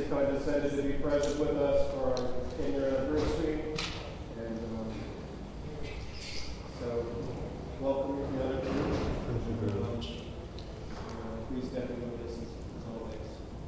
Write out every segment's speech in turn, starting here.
condescended to be present with us for our 10-year anniversary. And so, welcome the other group. Thank you very much. Please step in with us as always.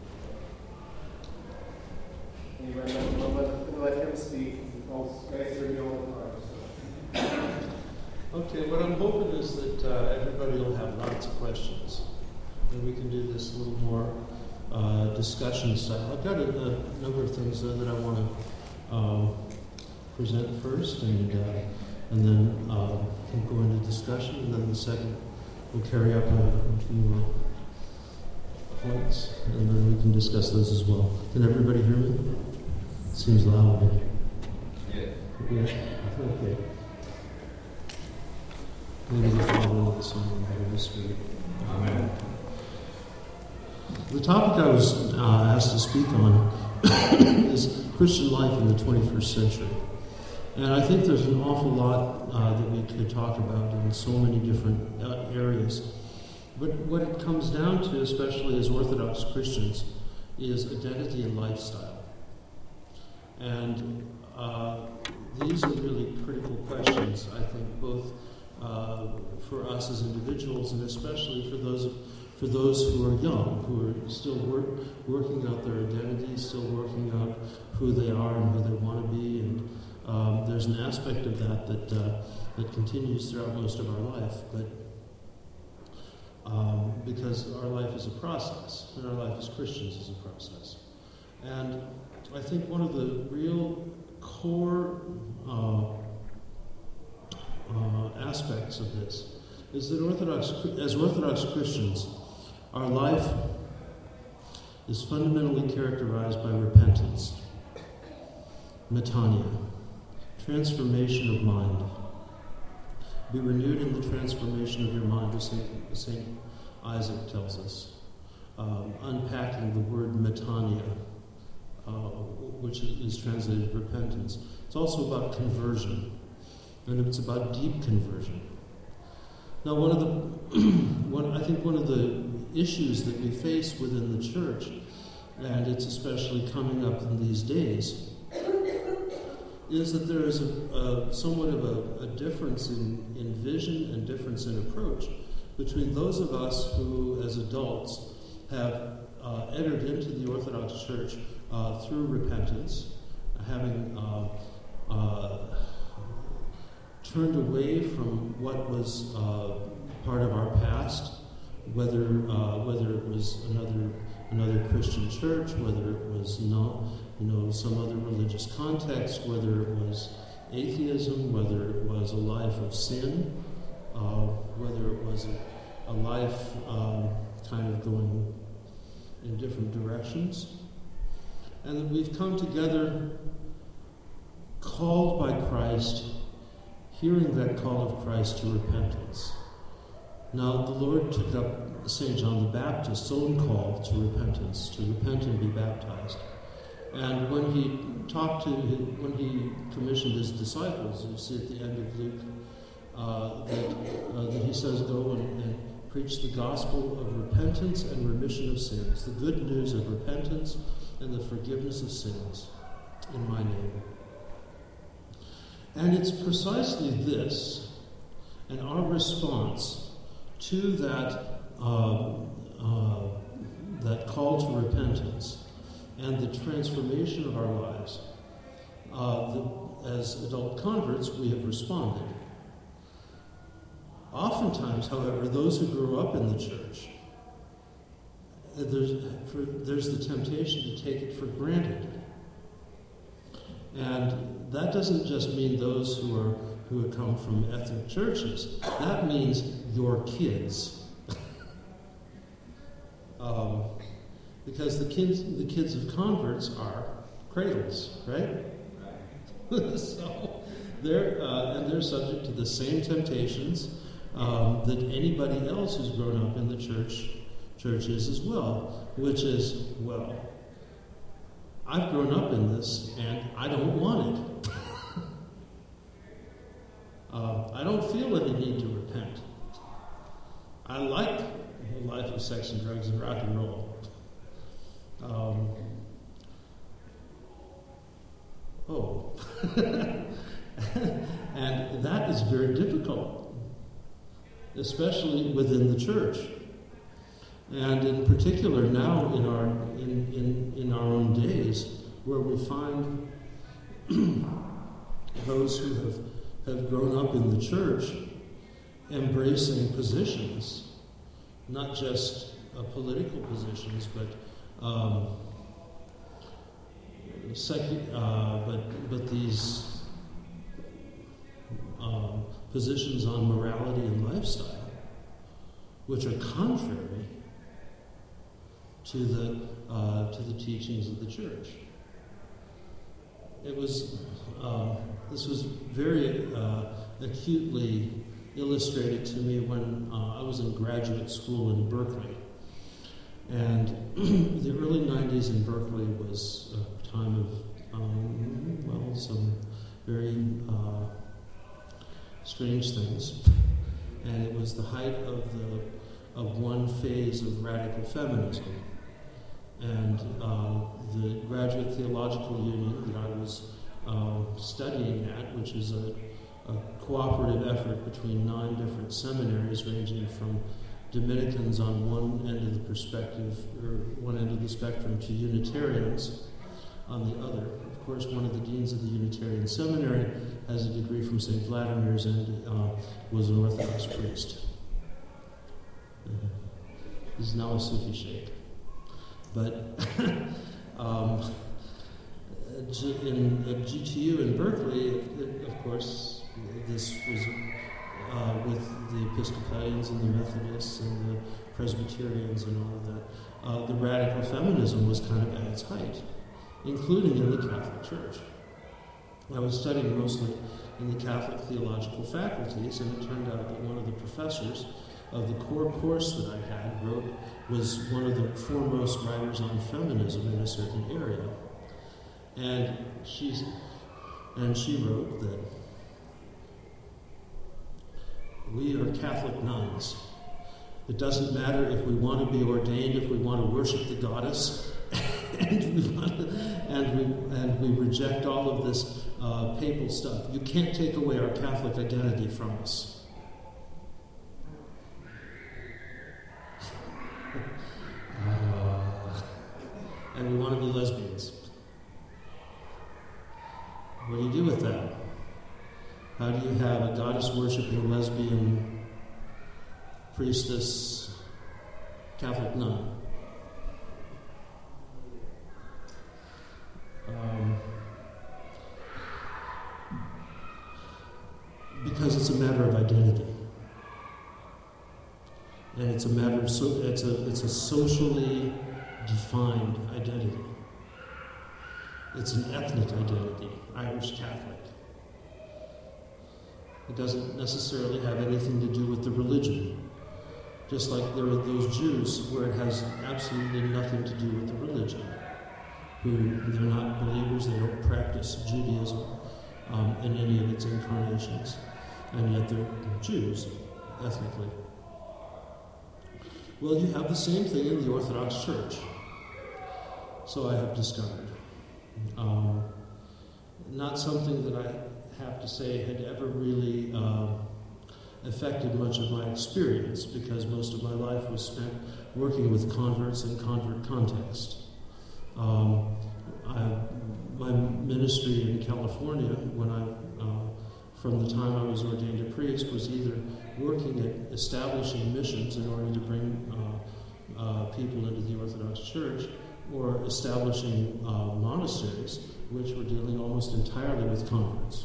Anyway, we'll let him speak. All guys are the old time. Okay, what I'm hoping is that everybody will have lots of questions, and we can do this a little more discussion style. I've got a number of things that I want to present first, and then we'll go into discussion, and then the second we'll carry up a few points, and then we can discuss those as well. Can everybody hear me? It seems loud. Yeah. Yeah. Okay. Maybe the Father, the Son, and the Holy Spirit. Amen. The topic I was asked to speak on is Christian life in the 21st century. And I think there's an awful lot that we could talk about in so many different areas. But what it comes down to, especially as Orthodox Christians, is identity and lifestyle. And these are really critical questions, I think, both for us as individuals and especially for those who are young, who are still working out their identity, still working out who they are and who they want to be. And there's an aspect of that continues throughout most of our life, but because our life is a process, and our life as Christians is a process. And I think one of the real core aspects of this is that as Orthodox Christians, our life is fundamentally characterized by repentance, metanoia, transformation of mind. Be renewed in the transformation of your mind, as St. Isaac tells us, unpacking the word metanoia, which is translated repentance. It's also about conversion, and it's about deep conversion. Now, one of the issues that we face within the church, and it's especially coming up in these days, is that there is somewhat of a difference in vision and difference in approach between those of us who, as adults, have entered into the Orthodox Church through repentance, having turned away from what was part of our past, whether it was another Christian church, whether it was some other religious context, whether it was atheism, whether it was a life of sin, whether it was a life kind of going in different directions, and that we've come together called by Christ, hearing that call of Christ to repentance. Now, the Lord took up St. John the Baptist's own call to repentance, to repent and be baptized. And when he commissioned his disciples, you see at the end of Luke, that he says, go and preach the gospel of repentance and remission of sins, the good news of repentance and the forgiveness of sins in my name. And it's precisely this, and our response to that call to repentance and the transformation of our lives, as adult converts, we have responded. Oftentimes, however, those who grow up in the church, there's the temptation to take it for granted. And that doesn't just mean those who have come from ethnic churches. That means your kids. Because the kids of converts are cradles, right? So they're subject to the same temptations that anybody else who's grown up in the church is as well, which is, well, I've grown up in this and I don't want it. I don't feel any need to repent. I like a life of sex and drugs and rock and roll. oh. And that is very difficult, especially within the church. And in particular now in our own days, where we find those who have grown up in the church embracing positions, not just political positions, but these positions on morality and lifestyle, which are contrary to the teachings of the church. It was this was very acutely illustrated to me when I was in graduate school in Berkeley. And the early 90s in Berkeley was a time of, some very strange things. And it was the height of one phase of radical feminism. And the Graduate Theological Union that I was studying at, which is a cooperative effort between 9 different seminaries ranging from Dominicans on one end of the perspective, or one end of the spectrum, to Unitarians on the other. Of course, one of the deans of the Unitarian Seminary has a degree from St. Vladimir's and was an Orthodox priest. He's now a Sufi sheikh. But at GTU in Berkeley, of course, this was with the Episcopalians and the Methodists and the Presbyterians and all of that. The radical feminism was kind of at its height, including in the Catholic Church. I was studying mostly in the Catholic theological faculties, and it turned out that one of the professors of the core course that I had was one of the foremost writers on feminism in a certain area. And she wrote that we are Catholic nuns. It doesn't matter if we want to be ordained, if we want to worship the goddess, and we reject all of this papal stuff. You can't take away our Catholic identity from us. And we want to be lesbians. What do you do with that? How do you have a goddess-worshipping lesbian priestess Catholic nun? Because it's a matter of identity. And it's a matter of it's a socially defined identity. It's an ethnic identity, Irish Catholic. It doesn't necessarily have anything to do with the religion. Just like there are those Jews where it has absolutely nothing to do with the religion, who they're not believers, they don't practice Judaism in any of its incarnations, and yet they're Jews, ethnically. Well, you have the same thing in the Orthodox Church. So I have discovered. Not something that I have to say had ever really affected much of my experience, because most of my life was spent working with converts in convert context. My ministry in California, from the time I was ordained a priest, was either working at establishing missions in order to bring people into the Orthodox Church, or establishing monasteries, which were dealing almost entirely with converts.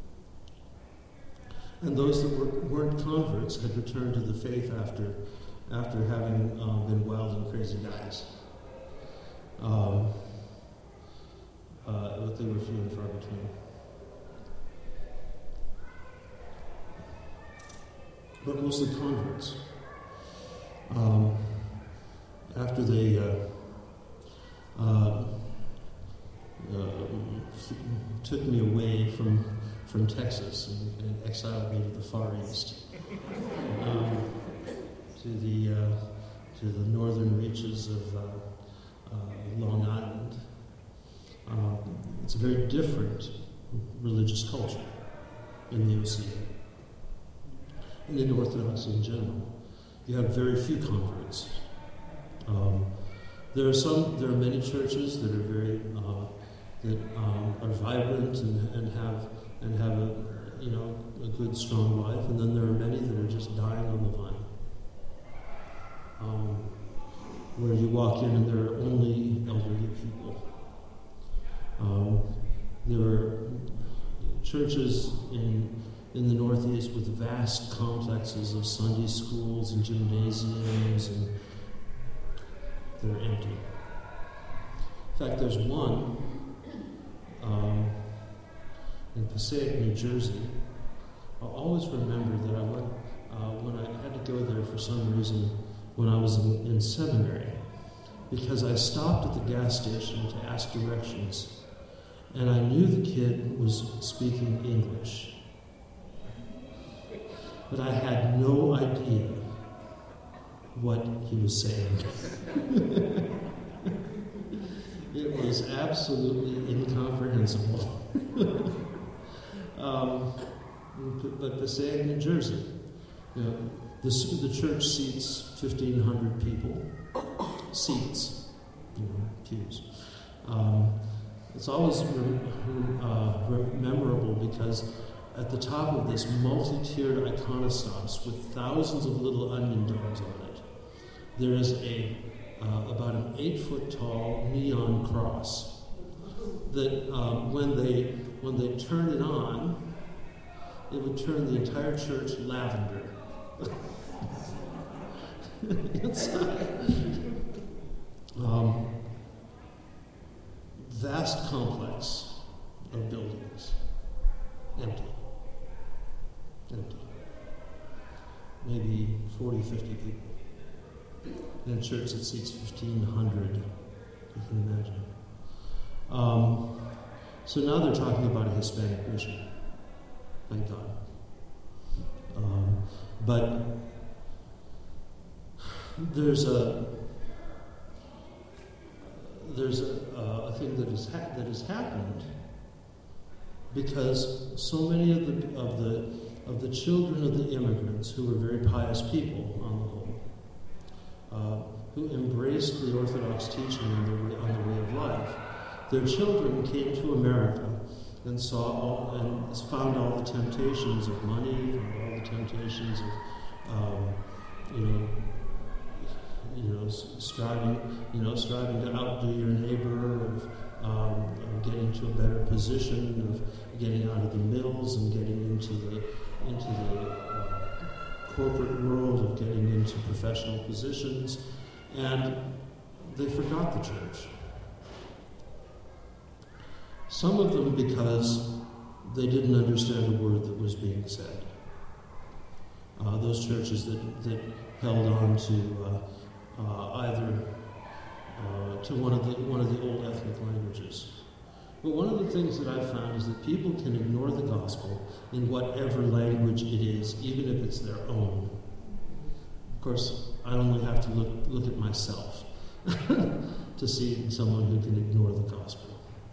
And those that weren't converts had returned to the faith after having been wild and crazy guys. But they were few and far between. But mostly converts. After they took me away from Texas and exiled me to the Far East, to the northern reaches of Long Island. It It's a very different religious culture in the OCA. And in Orthodoxy in general. You have very few converts. There are many churches that are very are vibrant and have a good strong life, and then there are many that are just dying on the vine. Where you walk in and there are only elderly people. There are churches in the Northeast with vast complexes of Sunday schools and gymnasiums, and they're empty. In fact, there's one in Passaic, New Jersey. I'll always remember that I went when I had to go there for some reason when I was in seminary, because I stopped at the gas station to ask directions, and I knew the kid was speaking English, but I had no idea what he was saying. It was absolutely incomprehensible. But Passaic, New Jersey, the church seats 1,500 people. Seats, pews. It's always memorable because at the top of this multi-tiered iconostas with thousands of little onion domes on it, there is about an 8-foot-tall neon cross that when they turn it on, it would turn the entire church lavender. Inside. Vast complex of buildings. Empty. Maybe 40, 50 people. In a church that seats 1,500, you can imagine. So now they're talking about a Hispanic mission. Thank God. But there's a thing that has happened because so many of the children of the immigrants who were very pious people on the whole, who embraced the Orthodox teaching on the way of life, their children came to America and found all the temptations of money, found all the temptations of striving to outdo your neighbor, of getting to a better position, of getting out of the mills and getting into the corporate world, of getting into professional positions, and they forgot the church. Some of them because they didn't understand a word that was being said. Those churches that held on to either to one of the old ethnic languages. But one of the things that I've found is that people can ignore the gospel in whatever language it is, even if it's their own. Of course, I only have to look at myself to see someone who can ignore the gospel.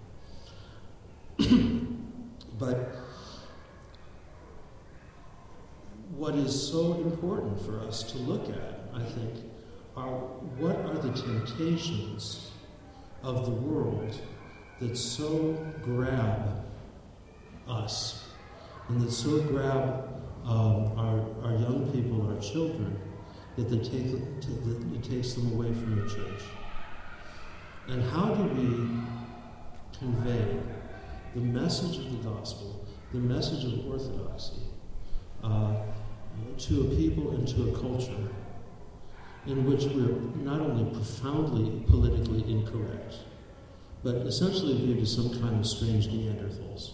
But what is so important for us to look at, I think, what are the temptations of the world that so grab us and that so grab our young people, our children, that it takes them away from the church. And how do we convey the message of the gospel, the message of orthodoxy, to a people and to a culture in which we're not only profoundly politically incorrect, but essentially viewed as some kind of strange Neanderthals?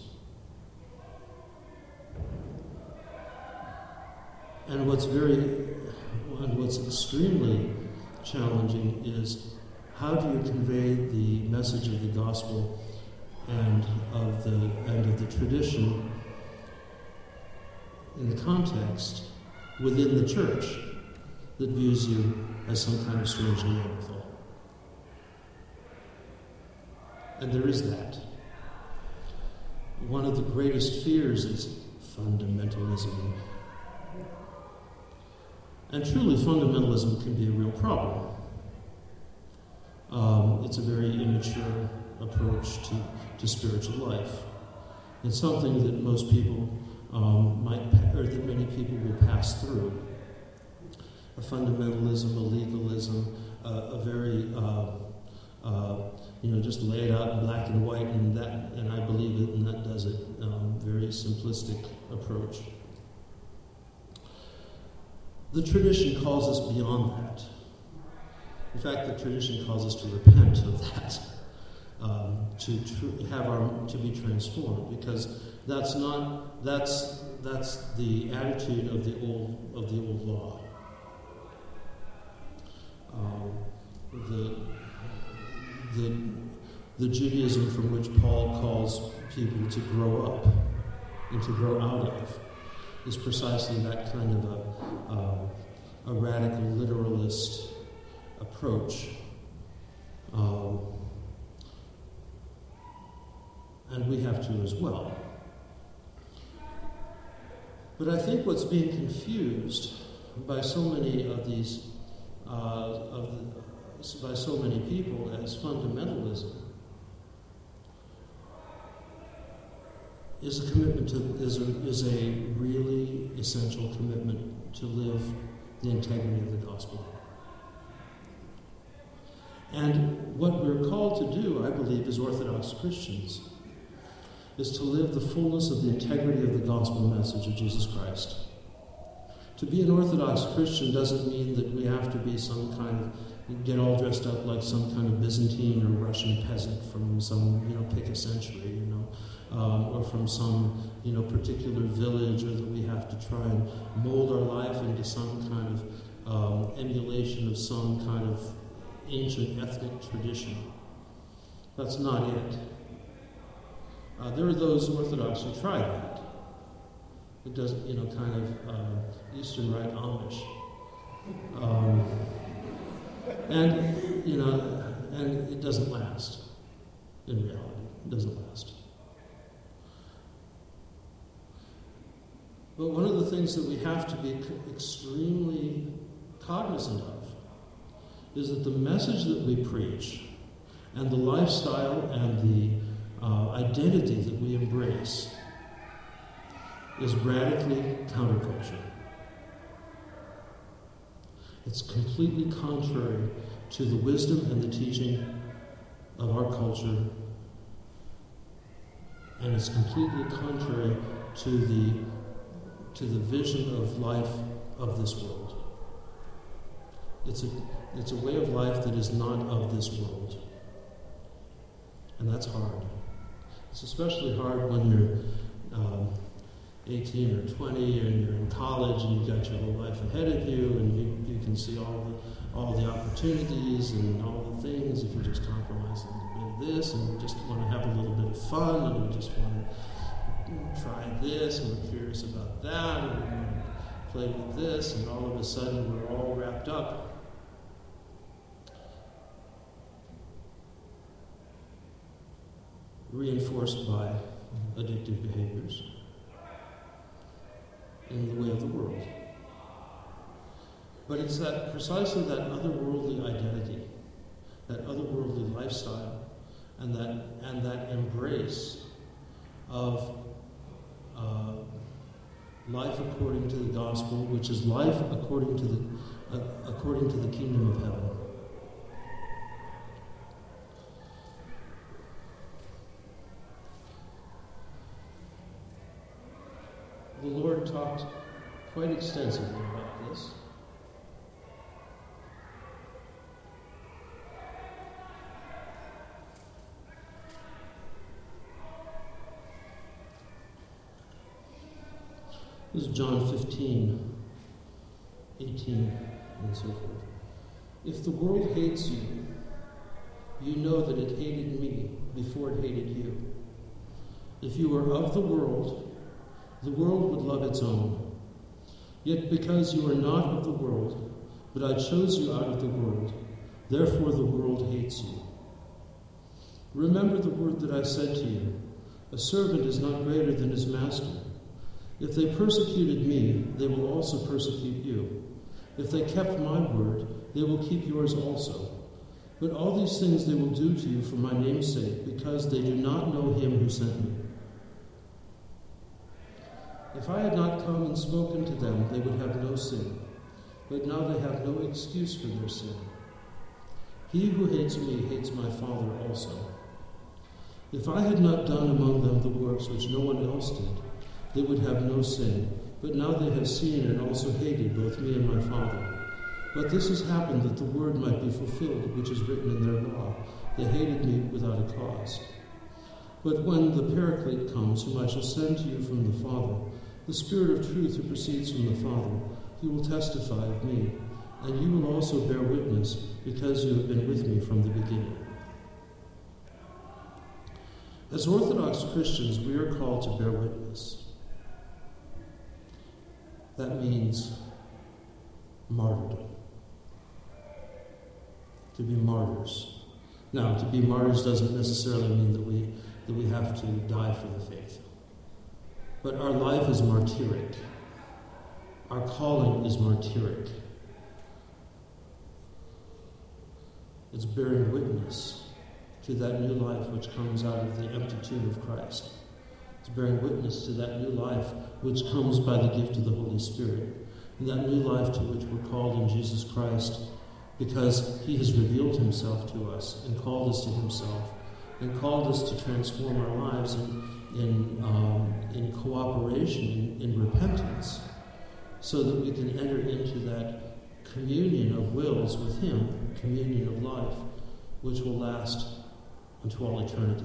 And what's extremely challenging is how do you convey the message of the gospel and of the tradition in the context within the church that views you as some kind of strange Neanderthal. And there is that. one of the greatest fears is fundamentalism. And truly, fundamentalism can be a real problem. It's a very immature approach to spiritual life. It's something that most people that many people will pass through. A fundamentalism, a legalism, a very, just lay it out in black and white, and I believe it, and that does it. Very simplistic approach. The tradition calls us beyond that. In fact, the tradition calls us to repent of that, to be transformed, because that's the attitude of the old law. The Judaism from which Paul calls people to grow up and to grow out of is precisely that kind of a radical literalist approach. And we have to as well. But I think what's being confused by so many of these, by so many people as fundamentalism is a commitment is a really essential commitment to live the integrity of the gospel. And what we're called to do, I believe, as Orthodox Christians, is to live the fullness of the integrity of the gospel message of Jesus Christ. To be an Orthodox Christian doesn't mean that we have to be some kind of, get all dressed up like some kind of Byzantine or Russian peasant from some, pick a century, or from some, particular village, or that we have to try and mold our life into some kind of emulation of some kind of ancient ethnic tradition. That's not it. There are those Orthodox who try that. It does, kind of Eastern Rite Amish. And it doesn't last. In reality, it doesn't last. But one of the things that we have to be extremely cognizant of is that the message that we preach and the lifestyle and the identity that we embrace is radically counterculture. It's completely contrary to the wisdom and the teaching of our culture, and it's completely contrary to the vision of life of this world. It's a way of life that is not of this world. And that's hard. It's especially hard when you're 18 or 20 and you're in college and you've got your whole life ahead of you, and you can see all the opportunities and all the things if you just compromise a little bit of this, and you just want to have a little bit of fun, and we just want to try this, and we're curious about that, and we want to play with this, and all of a sudden we're all wrapped up. Reinforced by addictive behaviors in the way of the world. But it's precisely that otherworldly identity, that otherworldly lifestyle, and that embrace of life according to the gospel, which is life according to the kingdom of heaven. The Lord talked quite extensively about this. This is John 15, 18, and so forth. If the world hates you, you know that it hated me before it hated you. If you were of the world would love its own. Yet because you are not of the world, but I chose you out of the world, therefore the world hates you. Remember the word that I said to you, A servant is not greater than his master. If they persecuted me, they will also persecute you. If they kept my word, they will keep yours also. But all these things they will do to you for my name's sake, because they do not know him who sent me. If I had not come and spoken to them, they would have no sin. But now they have no excuse for their sin. He who hates me hates my Father also. If I had not done among them the works which no one else did, they would have no sin. But now they have seen and also hated both me and my Father. But this has happened that the word might be fulfilled, which is written in their law. They hated me without a cause. But when the Paraclete comes, whom I shall send to you from the Father, the Spirit of truth who proceeds from the Father, he will testify of me, and you will also bear witness, because you have been with me from the beginning. As Orthodox Christians, we are called to bear witness. That means martyrdom. To be martyrs. Now, to be martyrs doesn't necessarily mean that we have to die for the faith. But our life is martyric. Our calling is martyric. It's bearing witness to that new life which comes out of the empty tomb of Christ. It's bearing witness to that new life which comes by the gift of the Holy Spirit. And that new life to which we're called in Jesus Christ, because he has revealed himself to us and called us to himself and called us to transform our lives in cooperation, in repentance, so that we can enter into that communion of wills with him, communion of life, which will last unto all eternity.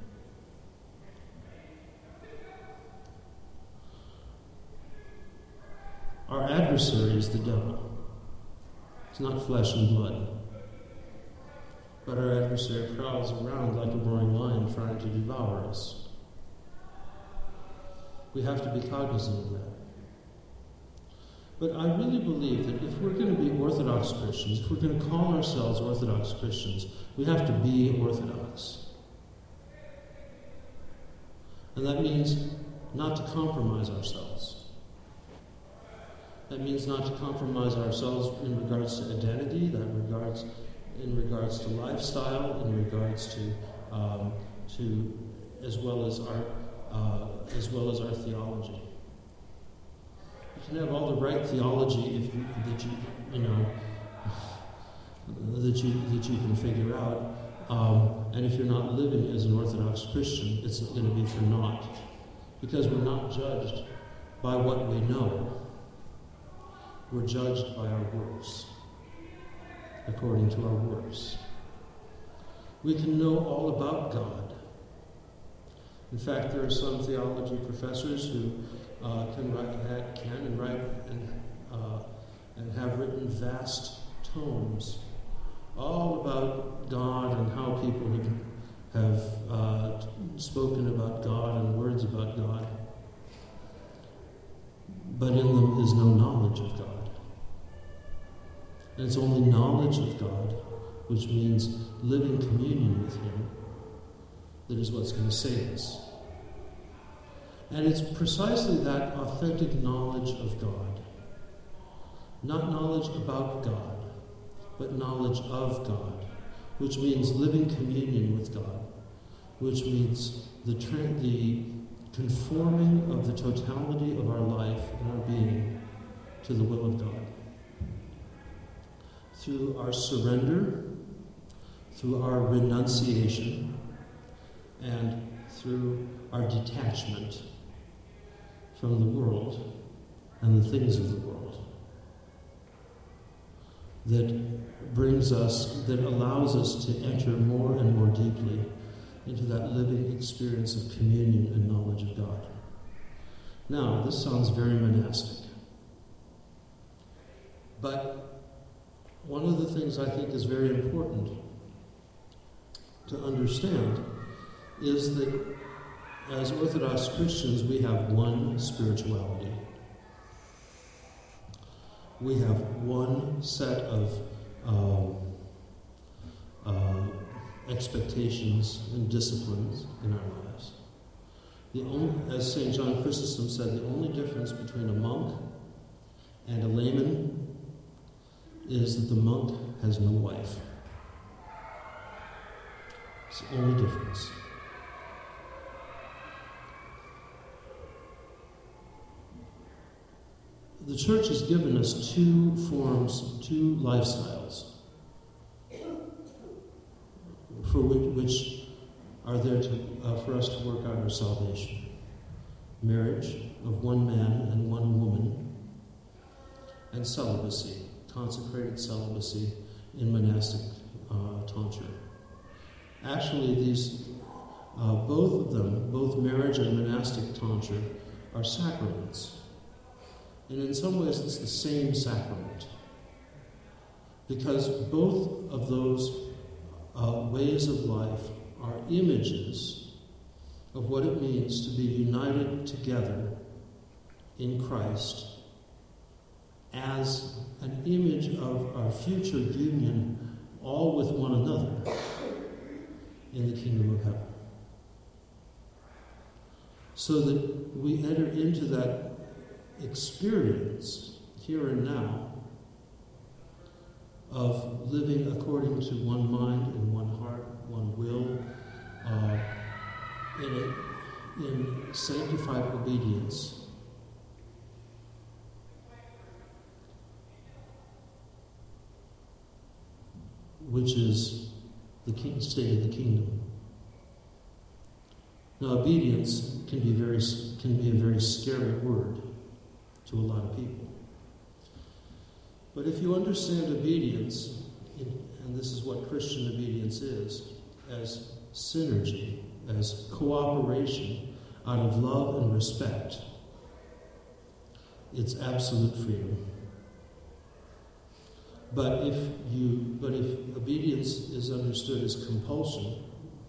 Our adversary is the devil. It's not flesh and blood. But our adversary prowls around like a roaring lion trying to devour us. We have to be cognizant of that. But I really believe that if we're going to be Orthodox Christians, if we're going to call ourselves Orthodox Christians, we have to be Orthodox. And that means not to compromise ourselves. That means not to compromise ourselves in regards to identity, in regards to lifestyle, in regards to as well as our theology. You can have all the right theology that you can figure out, and if you're not living as an Orthodox Christian, it's going to be for naught, because we're not judged by what we know. We're judged by our works, according to our works. We can know all about God. In fact, there are some theology professors who can write and have written vast tomes all about God and how people have spoken about God and words about God. But in them is no knowledge of God. And it's only knowledge of God, which means living communion with him, that is what's going to save us. And it's precisely that authentic knowledge of God. Not knowledge about God, but knowledge of God, which means living communion with God, which means the conforming of the totality of our life and our being to the will of God. Through our surrender, through our renunciation, and through our detachment from the world and the things of the world, that allows us to enter more and more deeply into that living experience of communion and knowledge of God. Now, this sounds very monastic, but one of the things I think is very important to understand is that as Orthodox Christians, we have one spirituality. We have one set of expectations and disciplines in our lives. As St. John Chrysostom said, the only difference between a monk and a layman is that the monk has no wife. It's the only difference. The church has given us two lifestyles, which are there for us to work out our salvation. Marriage of one man and one woman, and celibacy, consecrated celibacy in monastic tonsure. Actually, these both of them, both marriage and monastic tonsure, are sacraments. And in some ways, it's the same sacrament. Because both of those ways of life are images of what it means to be united together in Christ as an image of our future union, all with one another, in the kingdom of heaven. So that we enter into that experience here and now of living according to one mind and one heart, one will, in sanctified obedience. Which is the state of the kingdom. Now, obedience can be a very scary word to a lot of people. But if you understand obedience, and this is what Christian obedience is, as synergy, as cooperation out of love and respect, it's absolute freedom. But if obedience is understood as compulsion,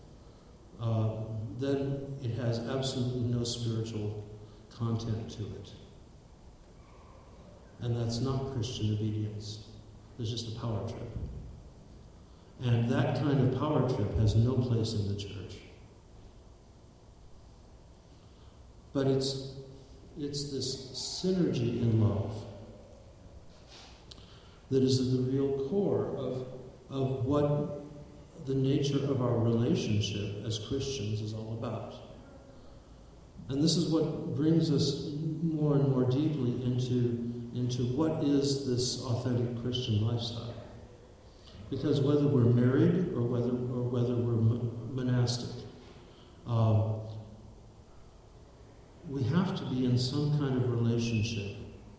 then it has absolutely no spiritual content to it. And that's not Christian obedience. There's just a power trip. And that kind of power trip has no place in the church. But it's this synergy in love that is the real core of what the nature of our relationship as Christians is all about. And this is what brings us more and more deeply into what is this authentic Christian lifestyle. Because whether we're married or whether we're monastic, we have to be in some kind of relationship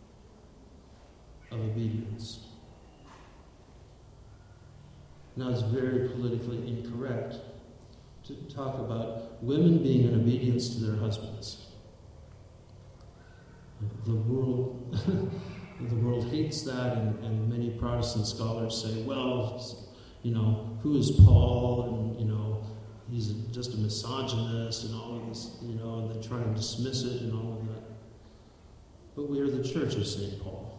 of obedience. Now, it's very politically incorrect to talk about women being in obedience to their husbands. The world hates that, and many Protestant scholars say, well, who is Paul? And, he's just a misogynist and all of this, and they try and dismiss it and all of that. But we are the Church of St. Paul.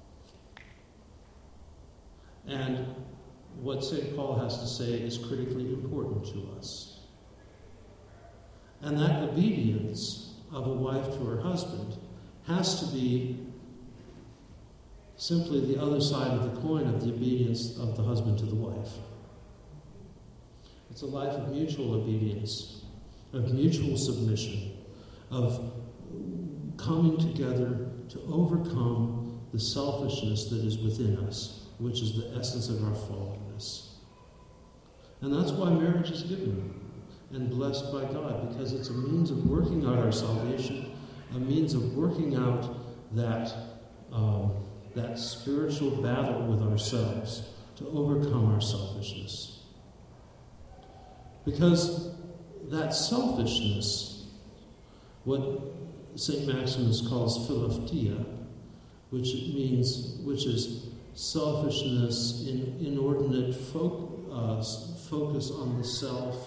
And what St. Paul has to say is critically important to us. And that obedience of a wife to her husband has to be simply the other side of the coin of the obedience of the husband to the wife. It's a life of mutual obedience, of mutual submission, of coming together to overcome the selfishness that is within us, which is the essence of our fallenness. And that's why marriage is given and blessed by God, because it's a means of working out our salvation, a means of working out that spiritual battle with ourselves to overcome our selfishness. Because that selfishness, what St. Maximus calls philautia, which is selfishness, inordinate focus on the self.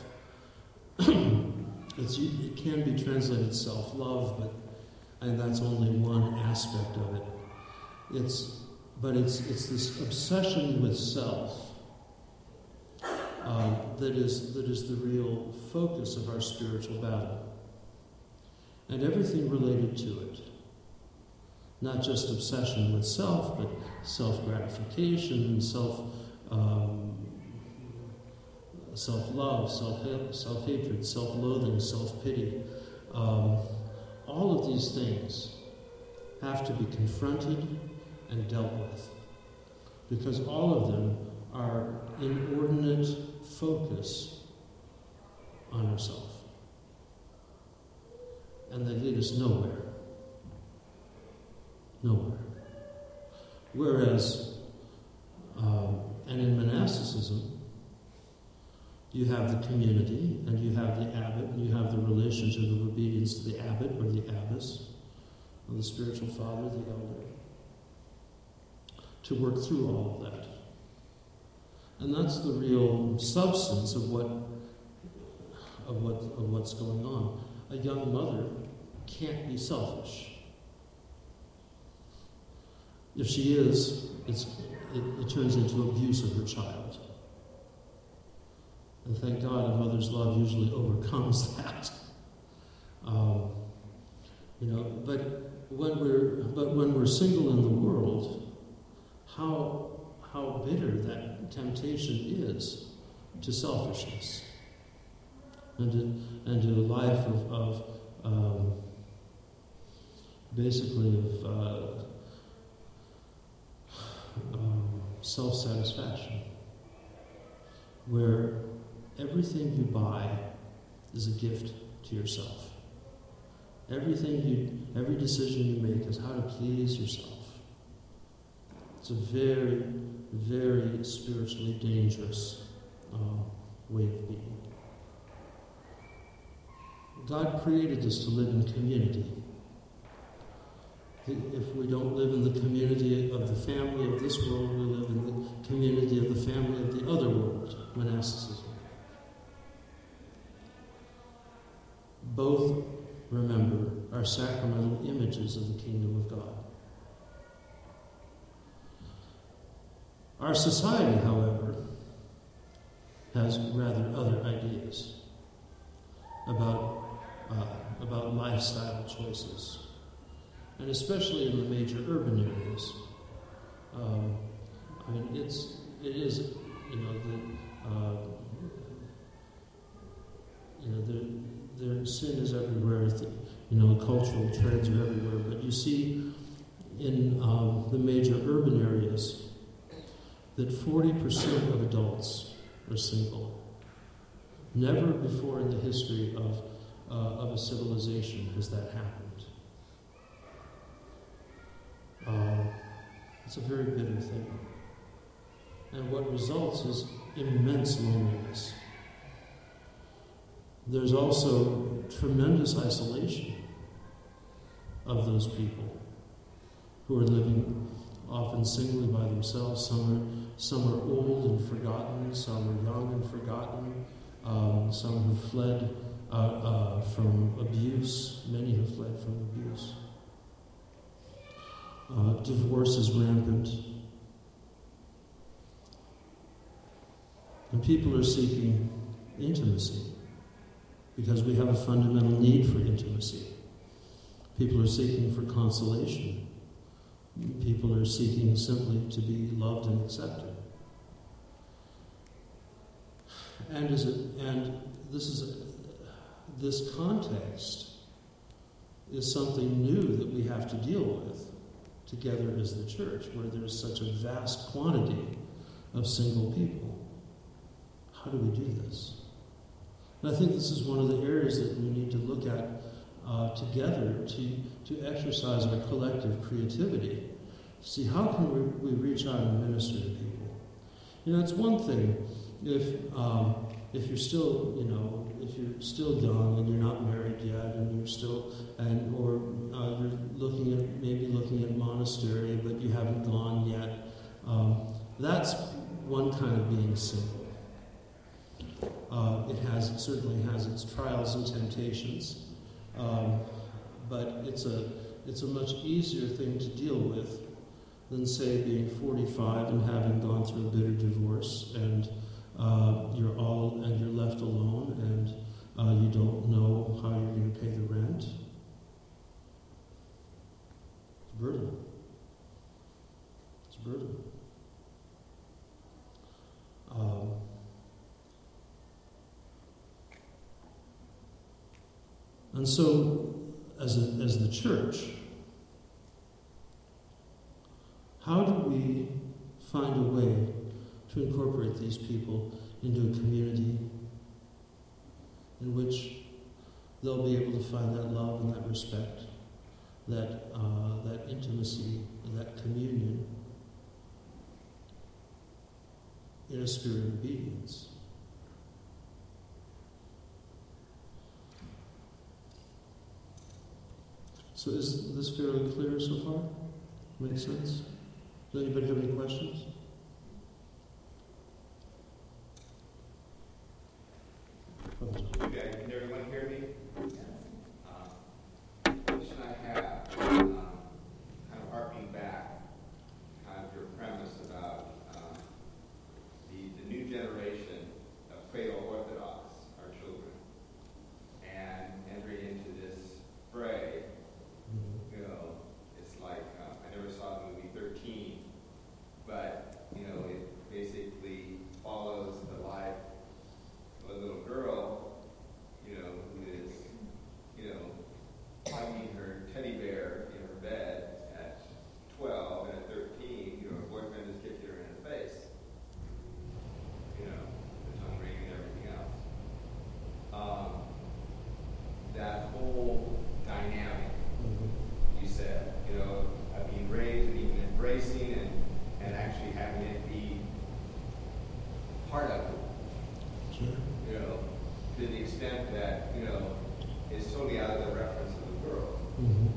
It can be translated self-love, and that's only one aspect of it. It's this obsession with self that is the real focus of our spiritual battle. and everything related to it. Not just obsession with self, but self-gratification, self-love, self-hatred, self-loathing, self-pity. All of these things have to be confronted and dealt with, because all of them are inordinate focus on ourselves. And they lead us nowhere. Nowhere. Whereas, and in monasticism, you have the community, and you have the abbot, and you have the relationship of obedience to the abbot or the abbess, or the spiritual father, the elder, to work through all of that. And that's the real substance of what's going on. A young mother can't be selfish. If she is, it turns into abuse of her child. And thank God a mother's love usually overcomes that. But when we're single in the world, how bitter that temptation is to selfishness and to a life of self-satisfaction, where everything you buy is a gift to yourself. Every decision you make is how to please yourself. It's a very, very spiritually dangerous way of being. God created us to live in community. If we don't live in the community of the family of this world, we live in the community of the family of the other world, monasticism. Both, remember, are sacramental images of the kingdom of God. Our society, however, has rather other ideas about lifestyle choices, and especially in the major urban areas. Sin is everywhere. Cultural trends are everywhere. But you see, in the major urban areas, that 40% of adults are single. Never before in the history of a civilization has that happened. It's a very bitter thing. And what results is immense loneliness. There's also tremendous isolation of those people who are living often singly by themselves. Some are old and forgotten, some are young and forgotten, some have fled from abuse. Many have fled from abuse. Divorce is rampant. And people are seeking intimacy because we have a fundamental need for intimacy. People are seeking for consolation. People are seeking simply to be loved and accepted. And this context is something new that we have to deal with together as the church, where there's such a vast quantity of single people. How do we do this? And I think this is one of the areas that we need to look at together to exercise our collective creativity. See, how can we reach out and minister to people? It's one thing if you're still, if you're still young and you're not married yet, and you're still, you're looking at monastery, but you haven't gone yet. That's one kind of being single. It certainly has its trials and temptations, but it's a much easier thing to deal with than, say, being 45 and having gone through a bitter divorce, and you're left alone, and you don't know how you're going to pay the rent, And so, as the church, how do we find a way to incorporate these people into a community in which they'll be able to find that love and that respect, that intimacy, and that communion in a spirit of obedience? So is this fairly clear so far? Makes sense? Does anybody have any questions? Okay, can everyone hear me? Question I have, kind of harking back, kind of your premise about the new generation of cradle Orthodox, our children, and entering into this fray. You know, it's like, I never saw the movie 13, but, you know, it basically follows the life of a little girl, you know, who is, you know, finding her teddy bear in her bed at 12, and at 13, you know, her boyfriend is kicking her in the face. You know, the tongue ring and everything else. That whole dynamic, you said, you know, of being raised and even embracing and actually having it be part of it. Sure. You know, to the extent that, you know, it's totally out of the reference of the world. Mm-hmm.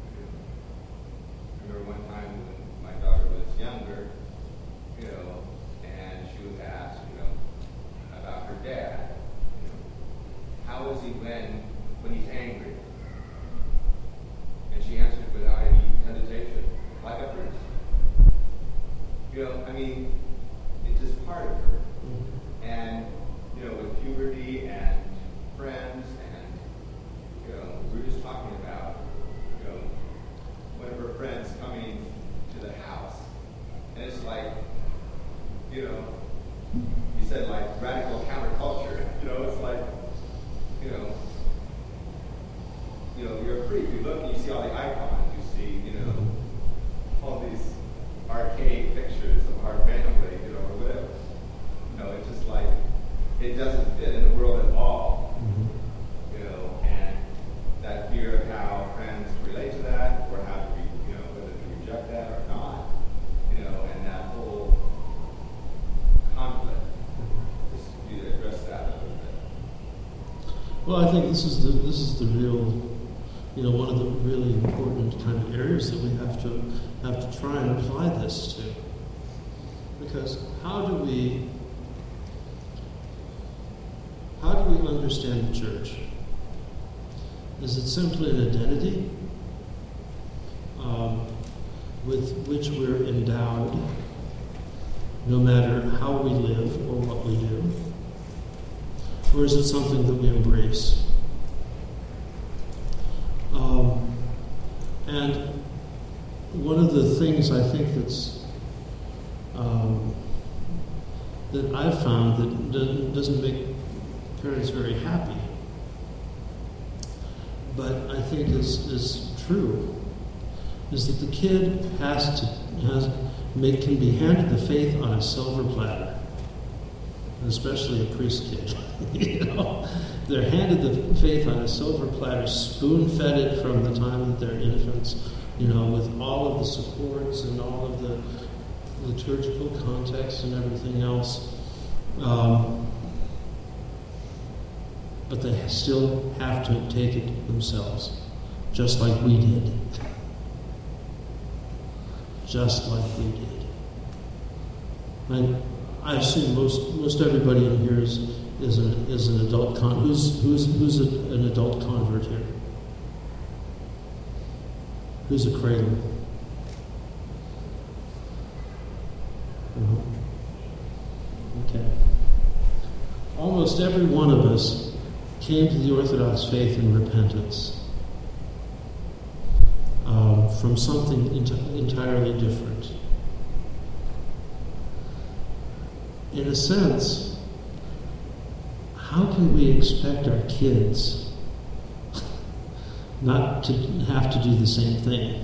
I remember one time when my daughter was younger, you know, and she was asked, you know, about her dad. You know, how is he when he's angry? And she answered without any hesitation, like a prince. You know, I mean, it's just part of her. Mm-hmm. And, you know, with puberty and friends and, you know, we were just talking about, you know, one of her friends coming to the house. And it's like, you know, you said like radical counterculture. You know, it's like, you know, you're a freak. You look and you see all the icons. You see, you know, all these arcade pictures of our family, you know, or whatever. You know, it's just like, it doesn't fit in the world at all. Mm-hmm. You know, and that fear of how friends relate to that, or how to be, you know, whether to reject that or not, you know, and that whole conflict. Just you to address that a little bit. Well, I think this is the real, you know, one of the really important kind of areas that we have to try and apply this to. Because how do we understand the church? Is it simply an identity with which we're endowed, no matter how we live or what we do? Or is it something that we embrace? And one of the things I think that I've found that doesn't make parents very happy, but I think is true, is that the kid can be handed the faith on a silver platter, especially a priest kid. You know, they're handed the faith on a silver platter, spoon-fed it from the time that they're infants, you know, with all of the supports and all of the liturgical context and everything else. But they still have to take it themselves, just like we did. Just like we did. I assume most everybody in here is an adult who's an adult convert here? Who's a cradle? Okay. Almost every one of us came to the Orthodox faith in repentance from something entirely different. In a sense, how can we expect our kids not to have to do the same thing.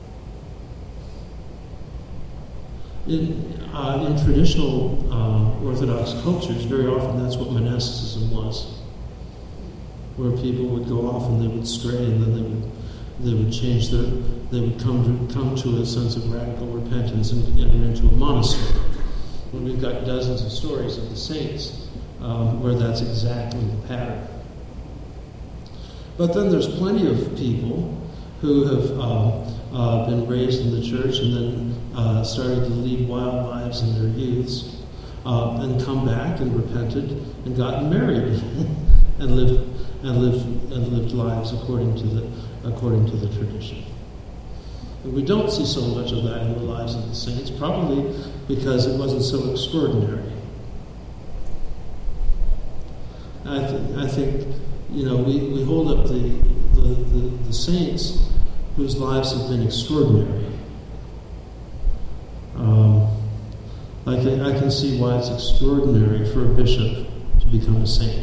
In traditional Orthodox cultures, very often that's what monasticism was, where people would go off and they would stray, and then they would change they would come to a sense of radical repentance and enter into a monastery. And we've got dozens of stories of the saints where that's exactly the pattern. But then there's plenty of people who have been raised in the church and then started to lead wild lives in their youths, and come back and repented and gotten married and lived lives according to the tradition. And we don't see so much of that in the lives of the saints, probably because it wasn't so extraordinary. I think we hold up the saints whose lives have been extraordinary. I can see why it's extraordinary for a bishop to become a saint.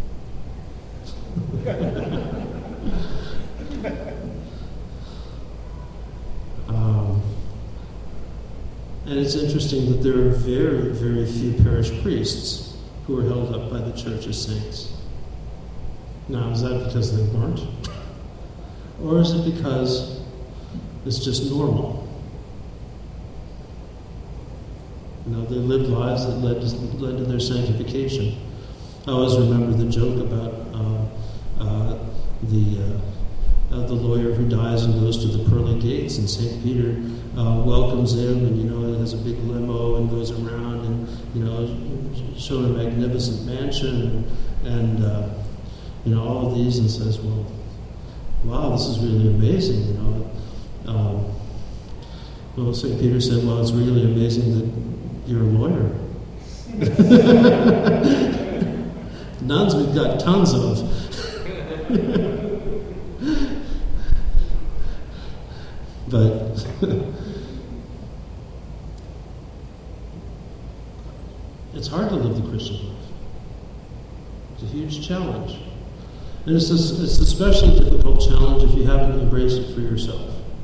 And it's interesting that there are very, very few parish priests who are held up by the church as saints. Now, is that because they weren't? Or is it because it's just normal? They lived lives that led to their sanctification. I always remember the joke about the lawyer who dies and goes to the pearly gates, and St. Peter welcomes him, and has a big limo and goes around and showing a magnificent mansion and all of these, and says, "Well, wow, this is really amazing." Well, St. Peter said, "Well, it's really amazing that you're a lawyer." Nuns we've got tons of. But it's hard to live the Christian life. It's a huge challenge. And it's especially difficult challenge if you haven't embraced it for yourself.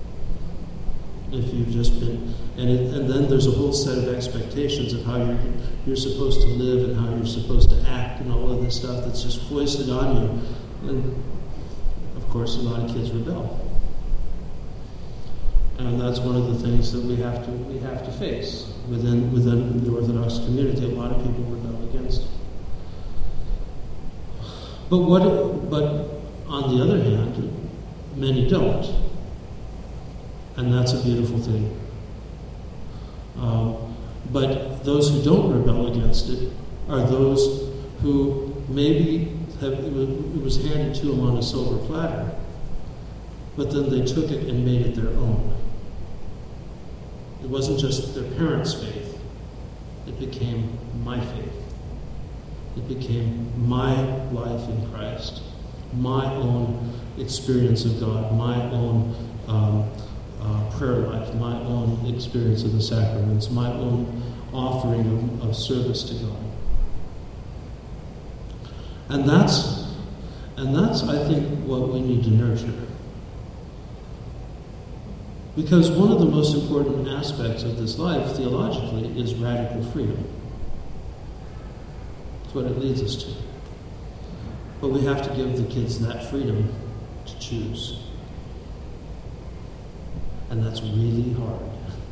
If you've just been, and then there's a whole set of expectations of how you're supposed to live and how you're supposed to act and all of this stuff that's just foisted on you. And of course, a lot of kids rebel. And that's one of the things that we have to face within the Orthodox community. A lot of people rebel against it. But on the other hand, many don't, and that's a beautiful thing. But those who don't rebel against it are those who maybe it was handed to them on a silver platter, but then they took it and made it their own. It wasn't just their parents' faith. It became my faith. It became my life in Christ, my own experience of God, my own prayer life, my own experience of the sacraments, my own offering of service to God. And that's, I think, what we need to nurture. Because one of the most important aspects of this life, theologically, is radical freedom. That's what it leads us to. But we have to give the kids that freedom to choose. And that's really hard.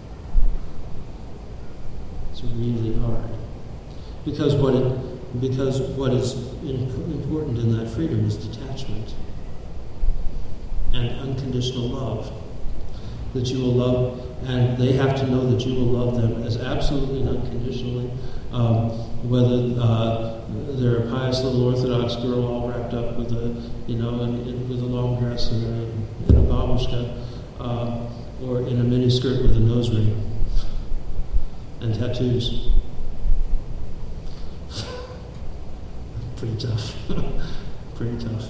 It's really hard. Because what is important in that freedom is detachment and unconditional love. That you will love, and they have to know that you will love them as absolutely and unconditionally, whether they're a pious little Orthodox girl all wrapped up with with a long dress and a babushka, or in a miniskirt with a nose ring and tattoos. Pretty tough. Pretty tough.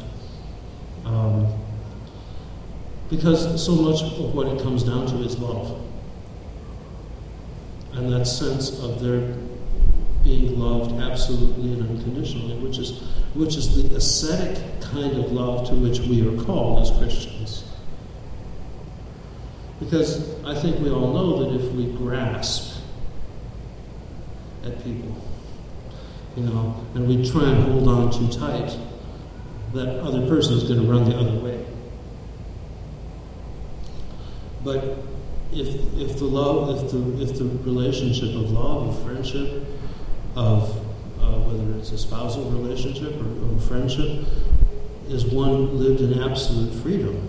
Because so much of what it comes down to is love. And that sense of their being loved absolutely and unconditionally, which is the ascetic kind of love to which we are called as Christians. Because I think we all know that if we grasp at people, and we try and hold on too tight, that other person is going to run the other way. But if the relationship of love, of friendship, of whether it's a spousal relationship or a friendship, is one lived in absolute freedom,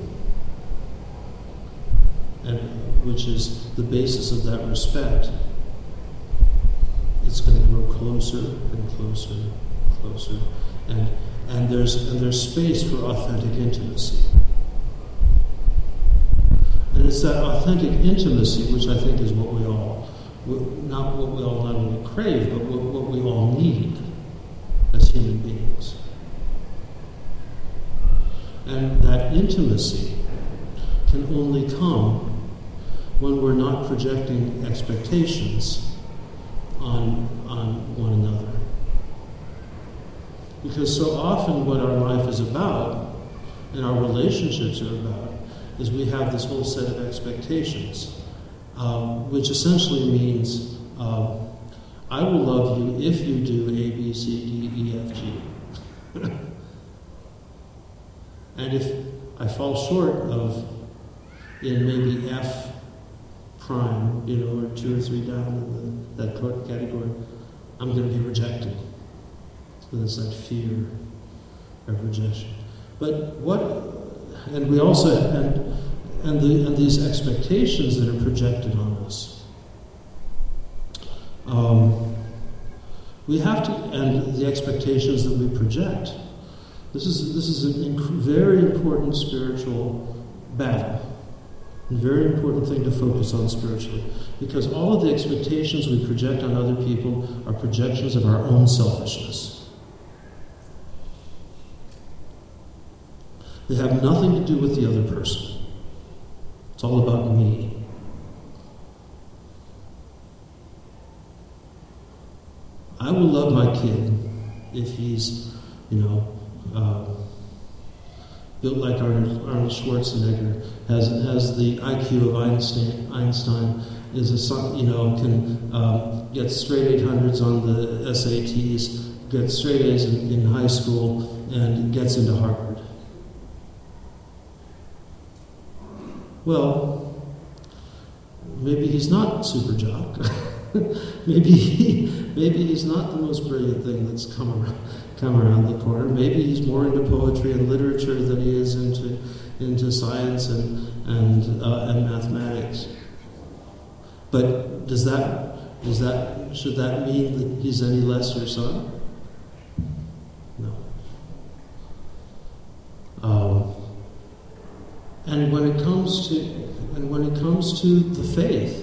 and which is the basis of that respect, it's going to grow closer and closer and closer, and there's space for authentic intimacy. And it's that authentic intimacy which I think is what we all not only crave, but what we all need as human beings. And that intimacy can only come when we're not projecting expectations on one another. Because so often what our life is about, and our relationships are about, is we have this whole set of expectations, which essentially means I will love you if you do A, B, C, D, E, F, G. And if I fall short of in maybe F prime, or 2 or 3 down in that category, I'm going to be rejected. And it's that fear of rejection. But and we also, and these expectations that are projected on us, we have to, and the expectations that we project. This is a very important spiritual battle, a very important thing to focus on spiritually, because all of the expectations we project on other people are projections of our own selfishness. They have nothing to do with the other person. It's all about me. I will love my kid if he's, built like Arnold Schwarzenegger, has the IQ of Einstein, is a son, can get straight 800s on the SATs, gets straight A's in high school, and gets into Harvard. Well, maybe he's not super jock. maybe he's not the most brilliant thing that's come around the corner. Maybe he's more into poetry and literature than he is into science and mathematics. But should that mean that he's any less your son? No. And when it comes to the faith,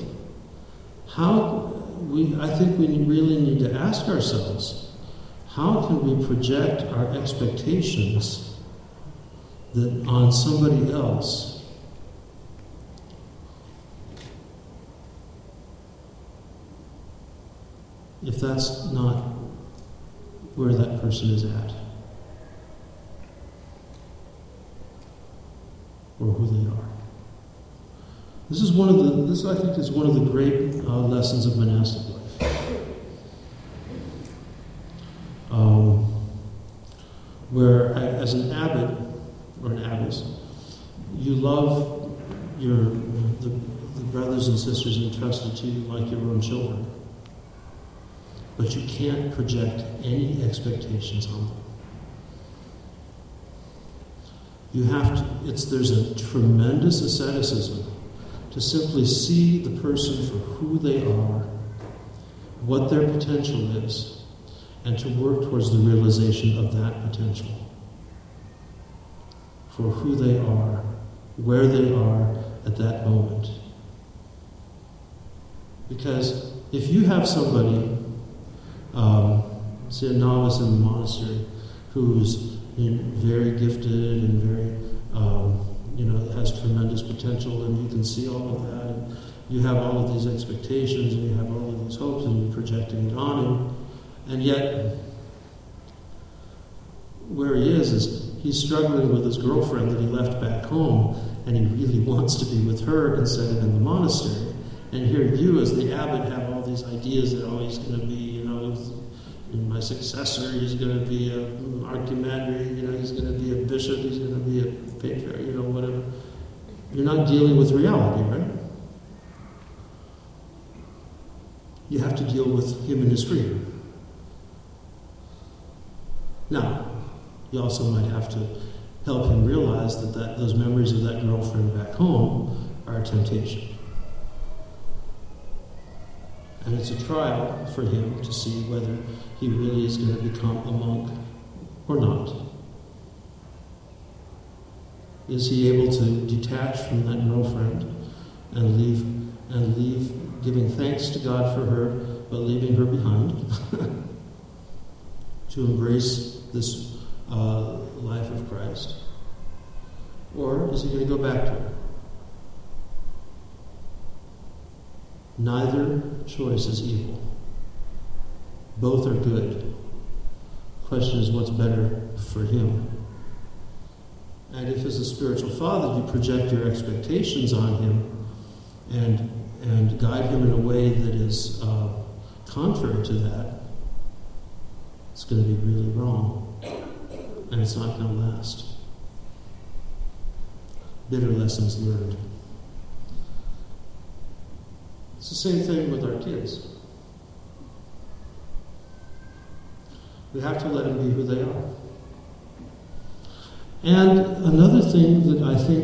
I think we really need to ask ourselves, how can we project our expectations on somebody else if that's not where that person is at, or who they are? This I think is one of the great lessons of monastic life. Where as an abbot or an abbess, you love the brothers and sisters entrusted to you like your own children, but you can't project any expectations on them. You have to. There's a tremendous asceticism to simply see the person for who they are, what their potential is, and to work towards the realization of that potential. For who they are, where they are at that moment. Because if you have somebody, say a novice in the monastery, who's very gifted and very, has tremendous potential, and you can see all of that, and you have all of these expectations, and you have all of these hopes, and you're projecting it on him, And yet, where he is he's struggling with his girlfriend that he left back home, and he really wants to be with her instead of in the monastery. And here you, as the abbot, have all these ideas that, oh, he's going to be, my successor, he's going to be an archimandrite, he's going to be a bishop, he's going to be a patriarch, whatever. You're not dealing with reality, right? You have to deal with him and his freedom. Now, you also might have to help him realize that those memories of that girlfriend back home are a temptation. And it's a trial for him to see whether he really is going to become a monk or not. Is he able to detach from that girlfriend and leave giving thanks to God for her, but leaving her behind, to embrace this life of Christ? Or is he going to go back to her? Neither choice is evil. Both are good. The question is what's better for him. And if as a spiritual father you project your expectations on him and guide him in a way that is contrary to that, it's going to be really wrong. And it's not going to last. Bitter lessons learned. It's the same thing with our kids. We have to let them be who they are. And another thing that I think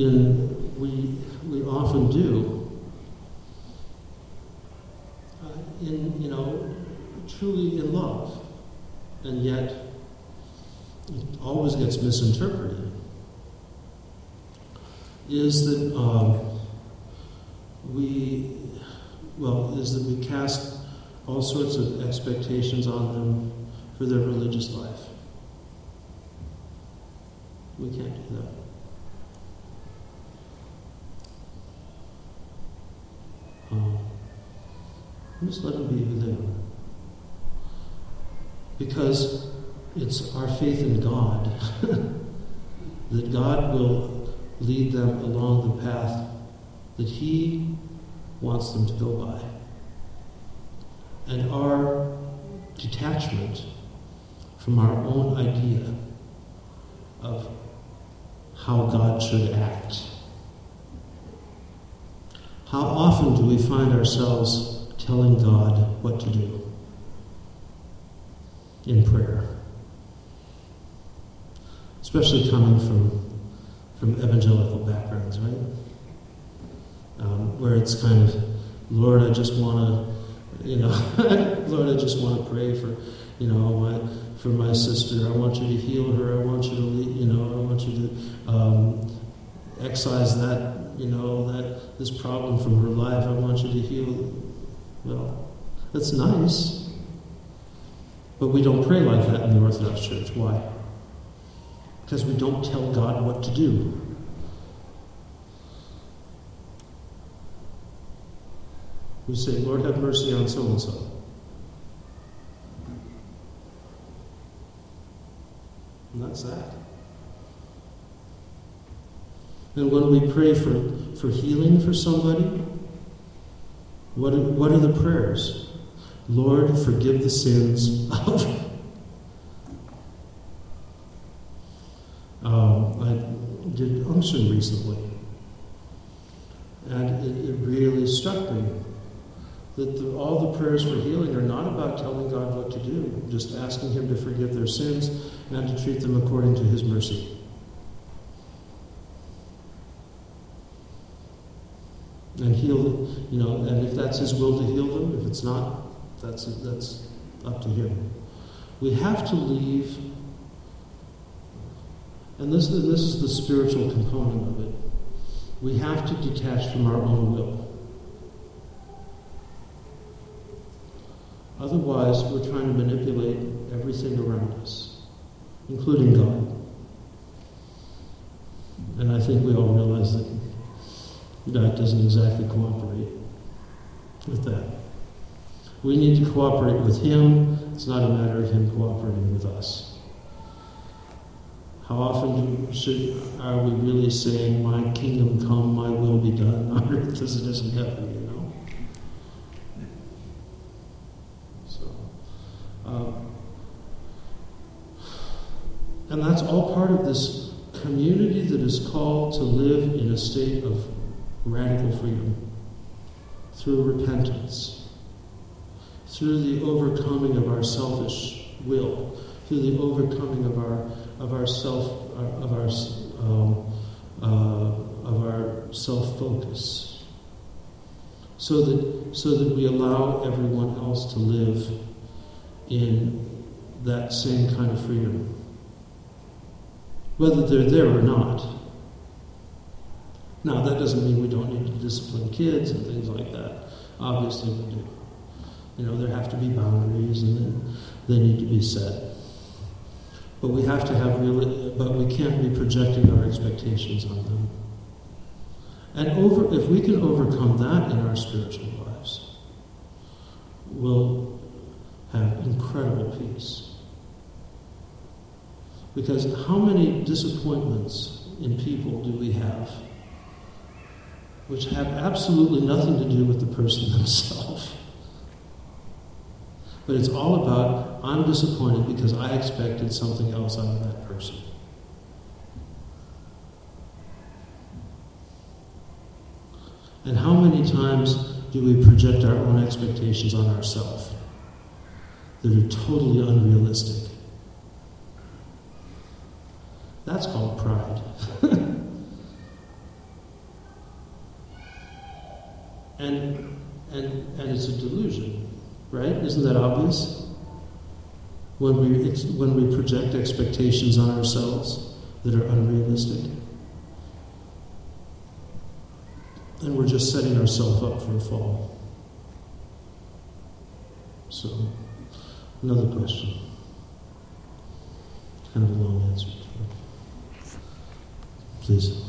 we often do, truly in love, and yet it always gets misinterpreted, is that we cast all sorts of expectations on them for their religious life. We can't do that. Just let them be who they are. Because it's our faith in God that God will lead them along the path that He wants them to go by. And our detachment from our own idea of how God should act. How often do we find ourselves telling God what to do in prayer? Especially coming from evangelical backgrounds, right? Where it's kind of, Lord, I just want to, Lord, I just want to pray for, for my sister. I want you to heal her. I want you to, I want you to excise that, this problem from her life. I want you to heal. Well, that's nice. But we don't pray like that in the Orthodox Church. Why? Because we don't tell God what to do. We say, Lord, have mercy on so-and-so. And that's that. And when we pray for healing for somebody, what are the prayers? Lord, forgive the sins of... I did unction recently, and it really struck me that all the prayers for healing are not about telling God what to do, just asking Him to forgive their sins and to treat them according to His mercy. And heal, and if that's His will to heal them, if it's not, that's up to Him. We have to leave, and this is the spiritual component of it. We have to detach from our own will. Otherwise, we're trying to manipulate everything around us, including God. And I think we all realize that God doesn't exactly cooperate with that. We need to cooperate with Him It's not a matter of him cooperating with us. How often are we really saying, my kingdom come, my will be done on earth as it is in heaven, you know? So, and that's all part of this community that is called to live in a state of radical freedom through repentance, through the overcoming of our selfish will, through the overcoming of our self-focus, so that we allow everyone else to live in that same kind of freedom, whether they're there or not. Now, that doesn't mean we don't need to discipline kids and things like that. Obviously we do. You know, there have to be boundaries, and then they need to be set. But we have to have but we can't be projecting our expectations on them. And if we can overcome that in our spiritual lives, we'll have incredible peace. Because how many disappointments in people do we have which have absolutely nothing to do with the person themselves? But it's all about, I'm disappointed because I expected something else out of that person. And how many times do we project our own expectations on ourselves that are totally unrealistic? That's called pride. and it's a delusion. Right? Isn't that obvious? When we project expectations on ourselves that are unrealistic. And we're just setting ourselves up for a fall. So, another question. Kind of a long answer. Please.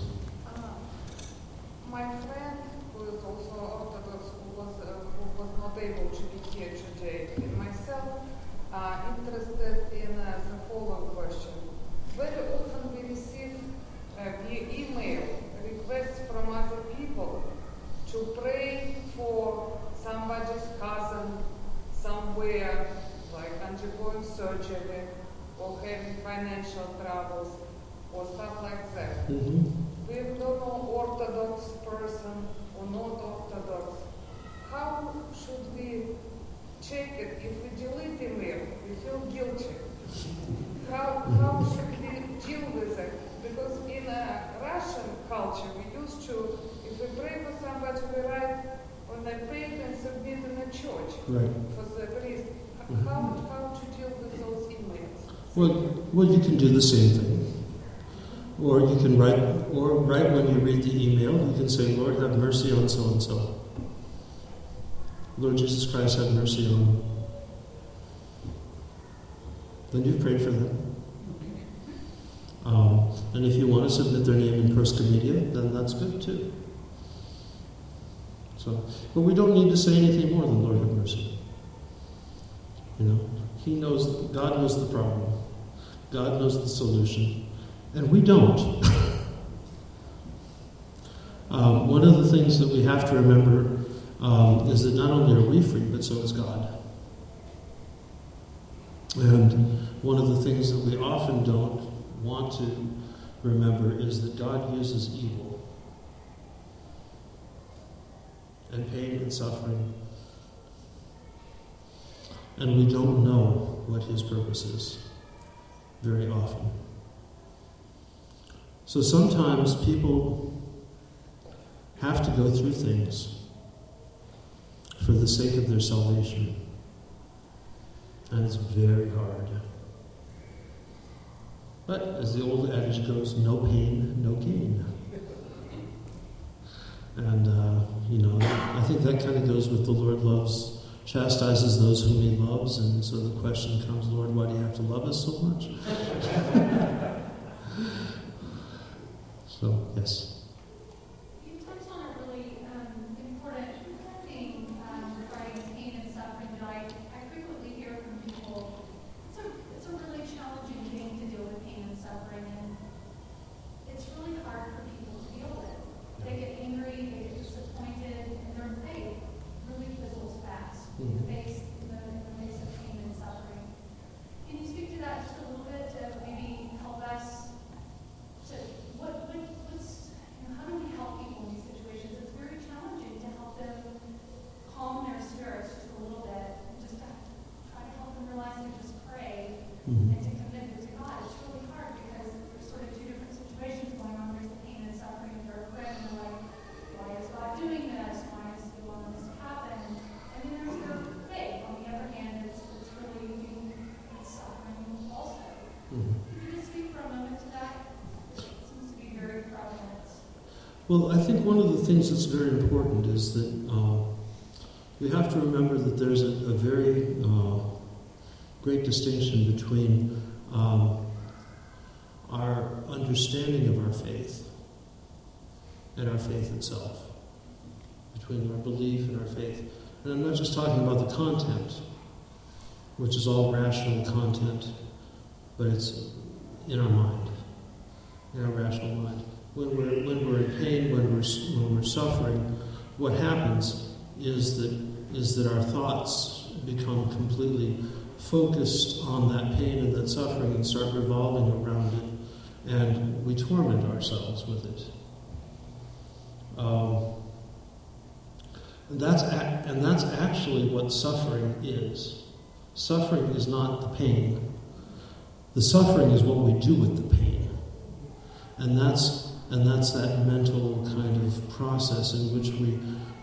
My friend, who is also Orthodox, who was not able to be here today, and myself are interested in the following question. Very often we receive via email requests from other people to pray for somebody's cousin somewhere, like undergoing surgery or having financial troubles or stuff like that. Mm-hmm. We don't know Orthodox person or not Orthodox. How should we check it? If we delete email, we feel guilty. How should we deal with it? Because in a Russian culture, we used to, if we pray for somebody, we write on a paper and submit in a church for the priest. How to deal with those emails? Well, you can do the same thing. Or you can write when you read the email, you can say, Lord, have mercy on so-and-so. Lord Jesus Christ, have mercy on them. Then you've prayed for them. And if you want to submit their name in First Commedia, then that's good too. So, but we don't need to say anything more than Lord have mercy. You know, God knows the problem. God knows the solution. And we don't. One of the things that we have to remember is that not only are we free, but so is God. And one of the things that we often don't want to remember is that God uses evil and pain and suffering. And we don't know what his purpose is very often. So sometimes people have to go through things for the sake of their salvation. And it's very hard. But as the old adage goes, no pain, no gain. And, I think that kind of goes with the Lord chastises those whom he loves. And so the question comes, Lord, why do you have to love us so much? So, yes. You touched on a really important thing regarding pain and suffering that I frequently hear from people Well, I think one of the things that's very important is that we have to remember that there's a very great distinction between our understanding of our faith and our faith itself, between our belief and our faith. And I'm not just talking about the content, which is all rational content, but it's in our mind, in our rational mind. When we're in pain, when we're suffering, what happens is that our thoughts become completely focused on that pain and that suffering and start revolving around it, and we torment ourselves with it. And that's actually what suffering is. Suffering is not the pain. The suffering is what we do with the pain, and that's that mental kind of process in which we,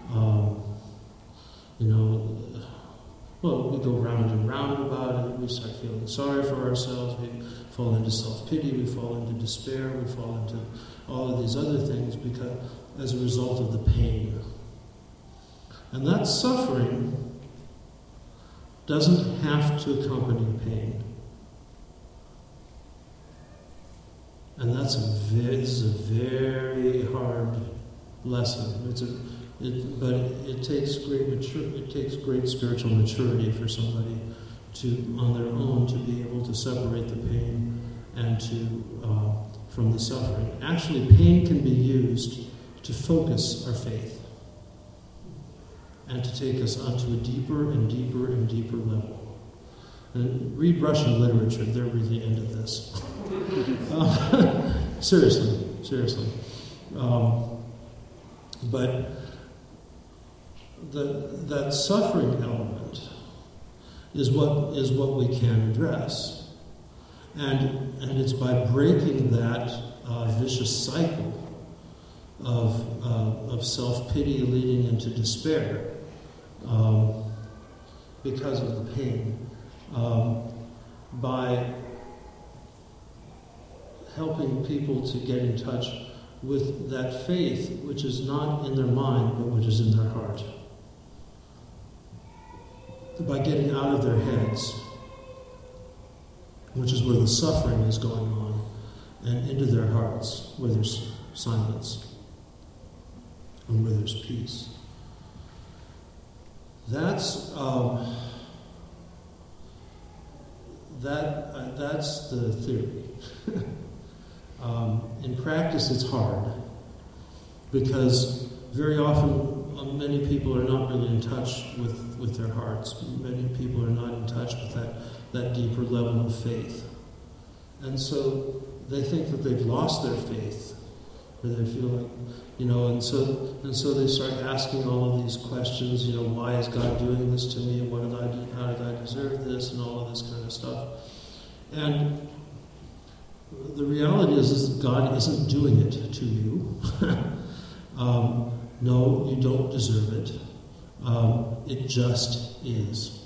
we go round and round about it. We start feeling sorry for ourselves. We fall into self-pity. We fall into despair. We fall into all of these other things because as a result of the pain. And that suffering doesn't have to accompany pain. And this is a very hard lesson. But it takes great spiritual maturity for somebody to, on their own, to be able to separate the pain and from the suffering. Actually, pain can be used to focus our faith and to take us onto a deeper and deeper and deeper level. And read Russian literature; they're really into this. Seriously. But that suffering element is what we can address, and it's by breaking that vicious cycle of self-pity leading into despair because of the pain, by helping people to get in touch with that faith which is not in their mind but which is in their heart. By getting out of their heads, which is where the suffering is going on, and into their hearts, where there's silence and where there's peace. That's the theory. In practice, it's hard because very often many people are not really in touch with their hearts. Many people are not in touch with that deeper level of faith. And so they think that they've lost their faith, or they feel like, and so they start asking all of these questions, why is God doing this to me? What did I do? How did I deserve this? And all of this kind of stuff. And the reality is that God isn't doing it to you. No, you don't deserve it. It just is.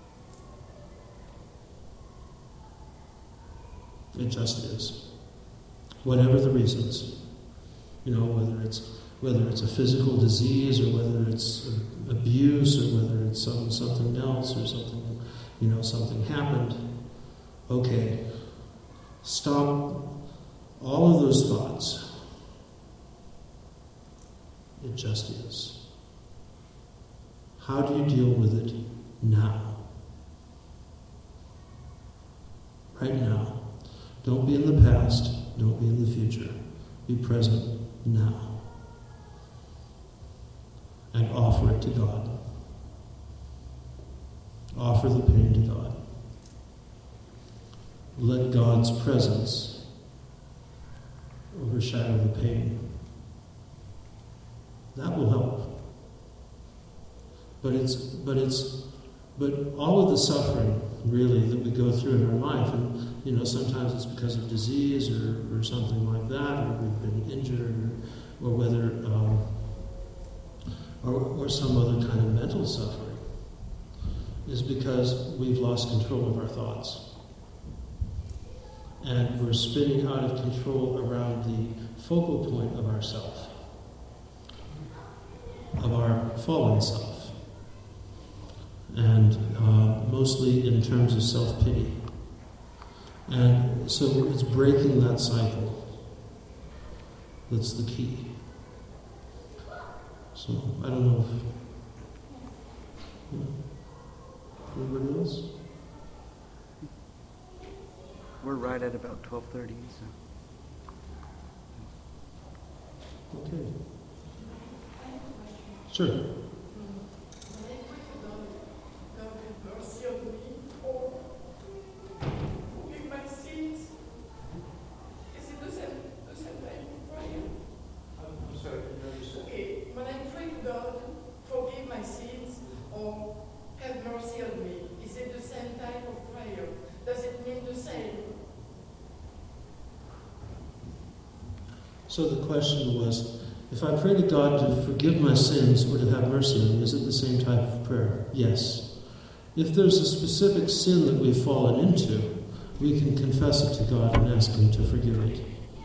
It just is. Whatever the reasons, whether it's a physical disease or whether it's abuse or whether it's something else or something, something happened. Okay, stop all of those thoughts. It just is. How do you deal with it now? Right now. Don't be in the past. Don't be in the future. Be present now. And offer it to God. Offer the pain to God. Let God's presence overshadow the pain. That will help. But all of the suffering, really, that we go through in our life, and sometimes it's because of disease or something like that, or we've been injured, or whether or some other kind of mental suffering, is because we've lost control of our thoughts. And we're spinning out of control around the focal point of ourself. fallen self, and mostly in terms of self-pity. And so it's breaking that cycle that's the key. So I don't know if anybody else? We're right at about 12:30. So. Okay. Sure. So the question was, if I pray to God to forgive my sins or to have mercy on me, is it the same type of prayer? Yes. If there's a specific sin that we've fallen into, we can confess it to God and ask Him to forgive it.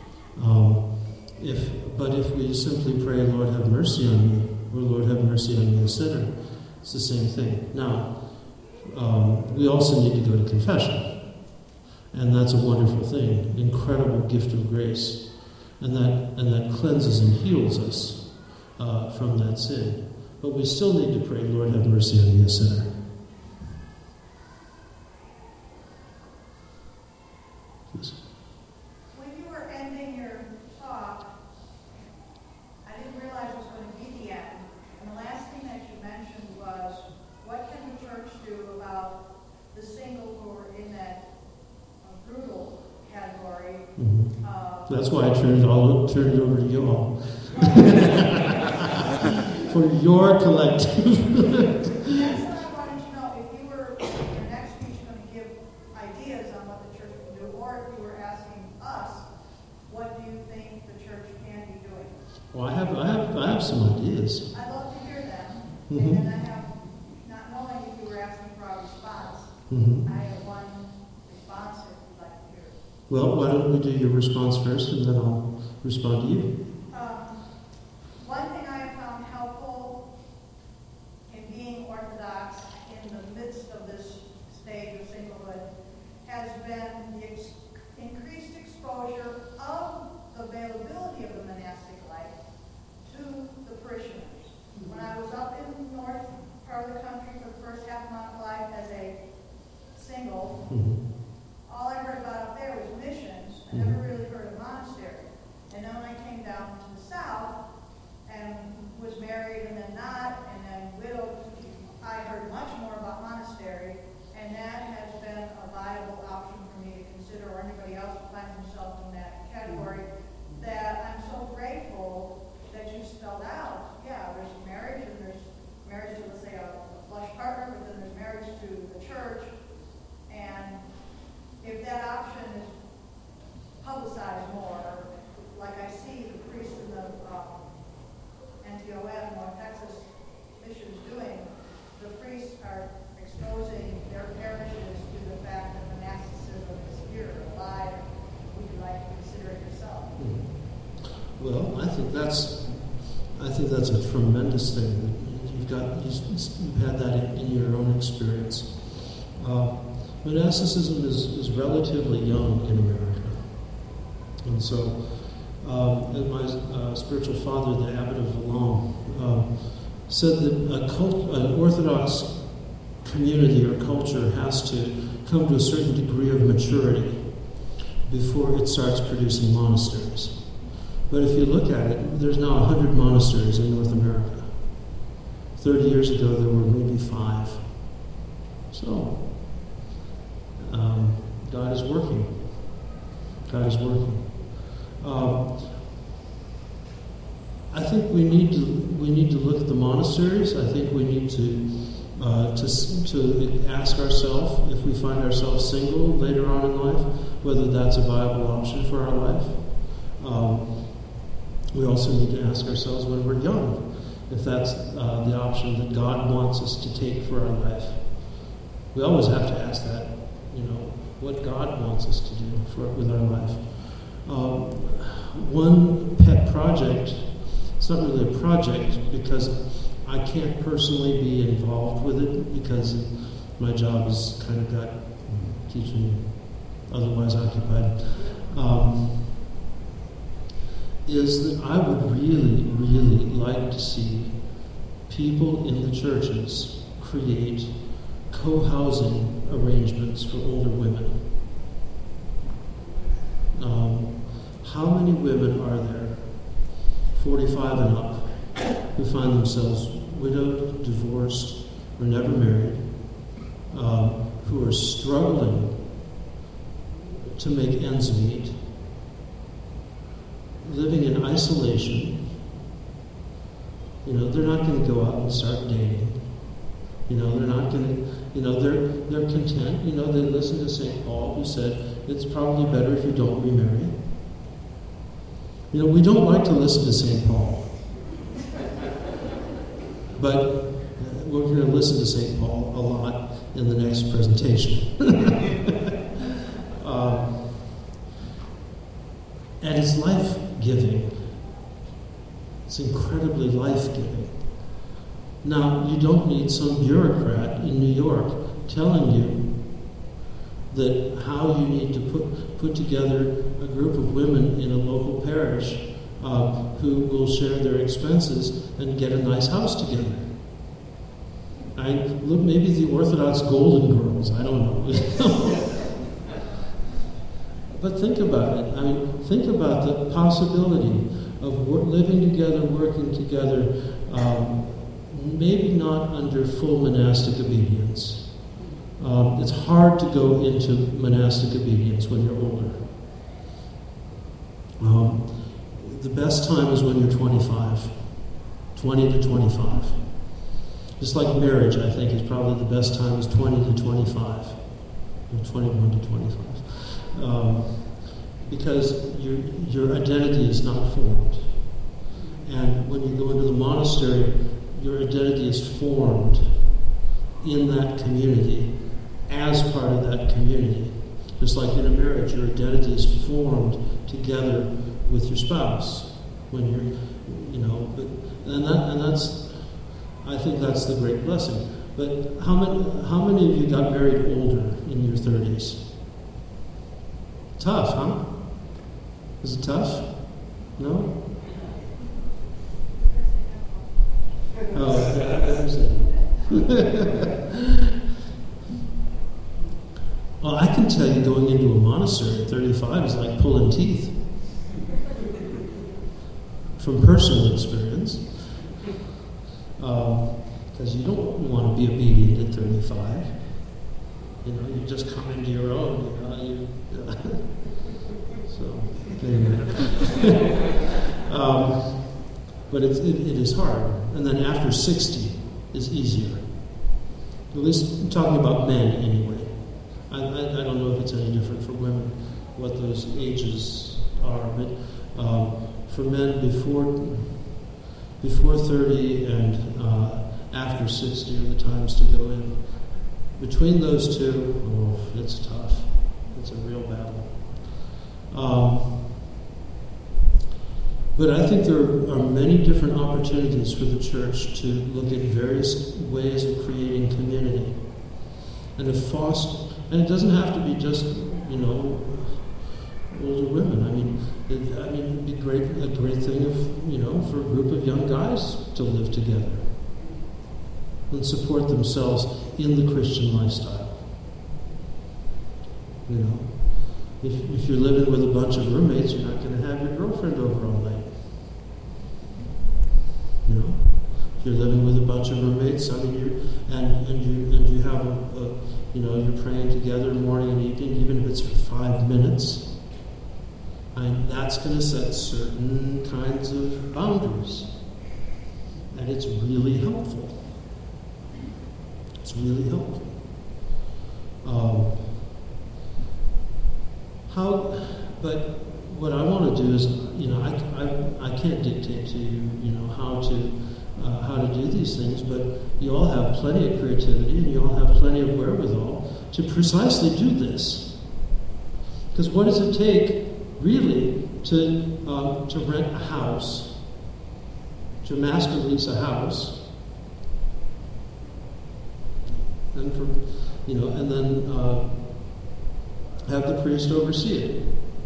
But if we simply pray, Lord, have mercy on me, or Lord, have mercy on me, a sinner, it's the same thing. Now, we also need to go to confession. And that's a wonderful thing, incredible gift of grace. And that cleanses and heals us from that sin. But we still need to pray, Lord, have mercy on me, a sinner. Please. When you were ending your talk, I didn't realize it was going to be the end. And the last thing that you mentioned was, what can the church do about the single who are in that brutal category? Mm-hmm. That's why I turned it over to you all. For your collective. That's what I wanted to know. If you were, in your next speech, going to give ideas on what the church can do, or if you were asking us, what do you think the church can be doing? Well, I have some ideas. I'd love to hear them. Mm-hmm. And then I have, not knowing if you were asking for a response, Mm-hmm. I have one response if you'd like to hear it. Well, why don't we do your response first, and then I'll respond to you. One thing I have found helpful in being Orthodox in the midst of this stage of singlehood has been the increased exposure of the availability of the monastic life to the parishioners. When I was up in the north part of the country for the first half of my life as a single, Mm-hmm. all I heard about up there was missions. I never really heard of monastery. And then when I came down to the south and was married and then not, and then widowed, I heard much more about monastery, and that has been a viable option for me to consider, or anybody else who finds himself in that category, that I'm so grateful that you spelled out. Yeah, there's marriage, and there's marriage to, let's say, a flesh partner, but then there's marriage to the church. And if that option is publicized more, like I see the priests in the NTOM, North Texas missions doing, the priests are exposing their parishes to the fact that monasticism is here, alive. Would you like to consider it yourself? Well, I think that's a tremendous thing. You've had that in your own experience. Monasticism is relatively young in America. And so, my spiritual father, the Abbot of Valon, said that an Orthodox community or culture has to come to a certain degree of maturity before it starts producing monasteries. But if you look at it, there's now 100 monasteries in North America. 30 years ago, there were maybe 5. So, God is working. God is working. I think we need to look at the monasteries. I think we need to ask ourselves, if we find ourselves single later on in life, whether that's a viable option for our life. We also need to ask ourselves when we're young, if that's the option that God wants us to take for our life. We always have to ask that, what God wants us to do with our life. One pet project, it's not really a project because I can't personally be involved with it because my job has kind of keeps me otherwise occupied. Is that I would really, really like to see people in the churches create co-housing arrangements for older women. How many women are there, 45 and up, who find themselves widowed, divorced, or never married, who are struggling to make ends meet, living in isolation? They're not going to go out and start dating. They're not going to, they're content. They listen to St. Paul, who said, it's probably better if you don't remarry. We don't like to listen to St. Paul. But we're going to listen to St. Paul a lot in the next presentation. And it's life-giving. It's incredibly life-giving. Now, you don't need some bureaucrat in New York telling you that how you need to put together a group of women in a local parish who will share their expenses and get a nice house together. Look, maybe the Orthodox Golden Girls, I don't know. But think about it. Think about the possibility of living together, working together, maybe not under full monastic obedience. It's hard to go into monastic obedience when you're older. The best time is when you're 25, 20 to 25. Just like marriage, I think, is probably the best time is 20 to 25, or 21 to 25. Because your identity is not formed. And when you go into the monastery, your identity is formed in that community, as part of that community. Just like in a marriage, your identity is formed together with your spouse. When you're, and that's, I think that's the great blessing. But how many of you got married older in your 30s? Tough, huh? Is it tough? No? Well, I can tell you going into a monastery at 35 is like pulling teeth. From personal experience. Because you don't want to be obedient at 35. You just come into your own, So, anyway. But it is hard. And then after 60 is easier. At least I'm talking about men anyway. I don't know if it's any different for women, what those ages are. But for men before 30 and after 60 are the times to go in. Between those two, it's tough. It's a real battle. But I think there are many different opportunities for the church to look at various ways of creating community. And it doesn't have to be just, older women. It'd be a great thing if, for a group of young guys to live together and support themselves in the Christian lifestyle. If you're living with a bunch of roommates, you're not going to have your girlfriend over all night. If you're living with a bunch of roommates, you have you're praying together morning and evening, even if it's for 5 minutes. That's going to set certain kinds of boundaries, and it's really helpful. It's really helpful. But what I want to do is, I can't dictate to you, how to do these things, but you all have plenty of creativity and you all have plenty of wherewithal to precisely do this. Because what does it take, really, to rent a house, to master lease a house, and and then have the priest oversee it.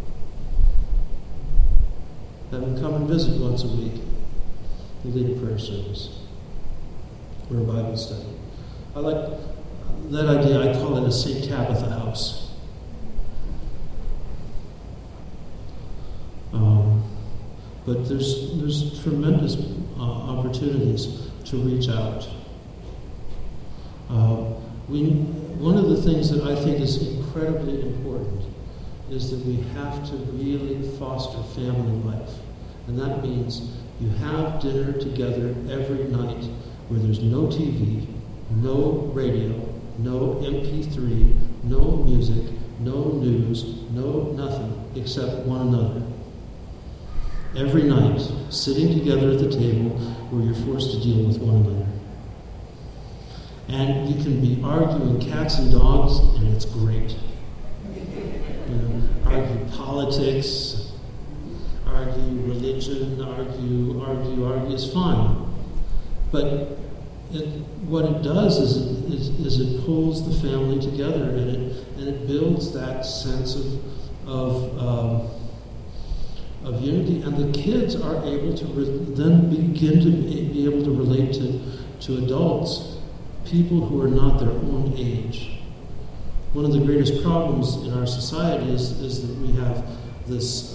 Have him come and visit once a week and lead a prayer service or a Bible study. I like that idea. I call it a St. Tabitha house. But there's tremendous opportunities to reach out. One of the things that I think is incredibly important is that we have to really foster family life. And that means you have dinner together every night where there's no TV, no radio, no MP3, no music, no news, no nothing except one another. Every night, sitting together at the table where you're forced to deal with one another. And you can be arguing cats and dogs, and it's great. Argue politics, argue religion, argue is fine. But what it does is it pulls the family together, and it builds that sense of unity, and the kids are able to then begin to be able to relate to adults, people who are not their own age. One of the greatest problems in our society is that we have this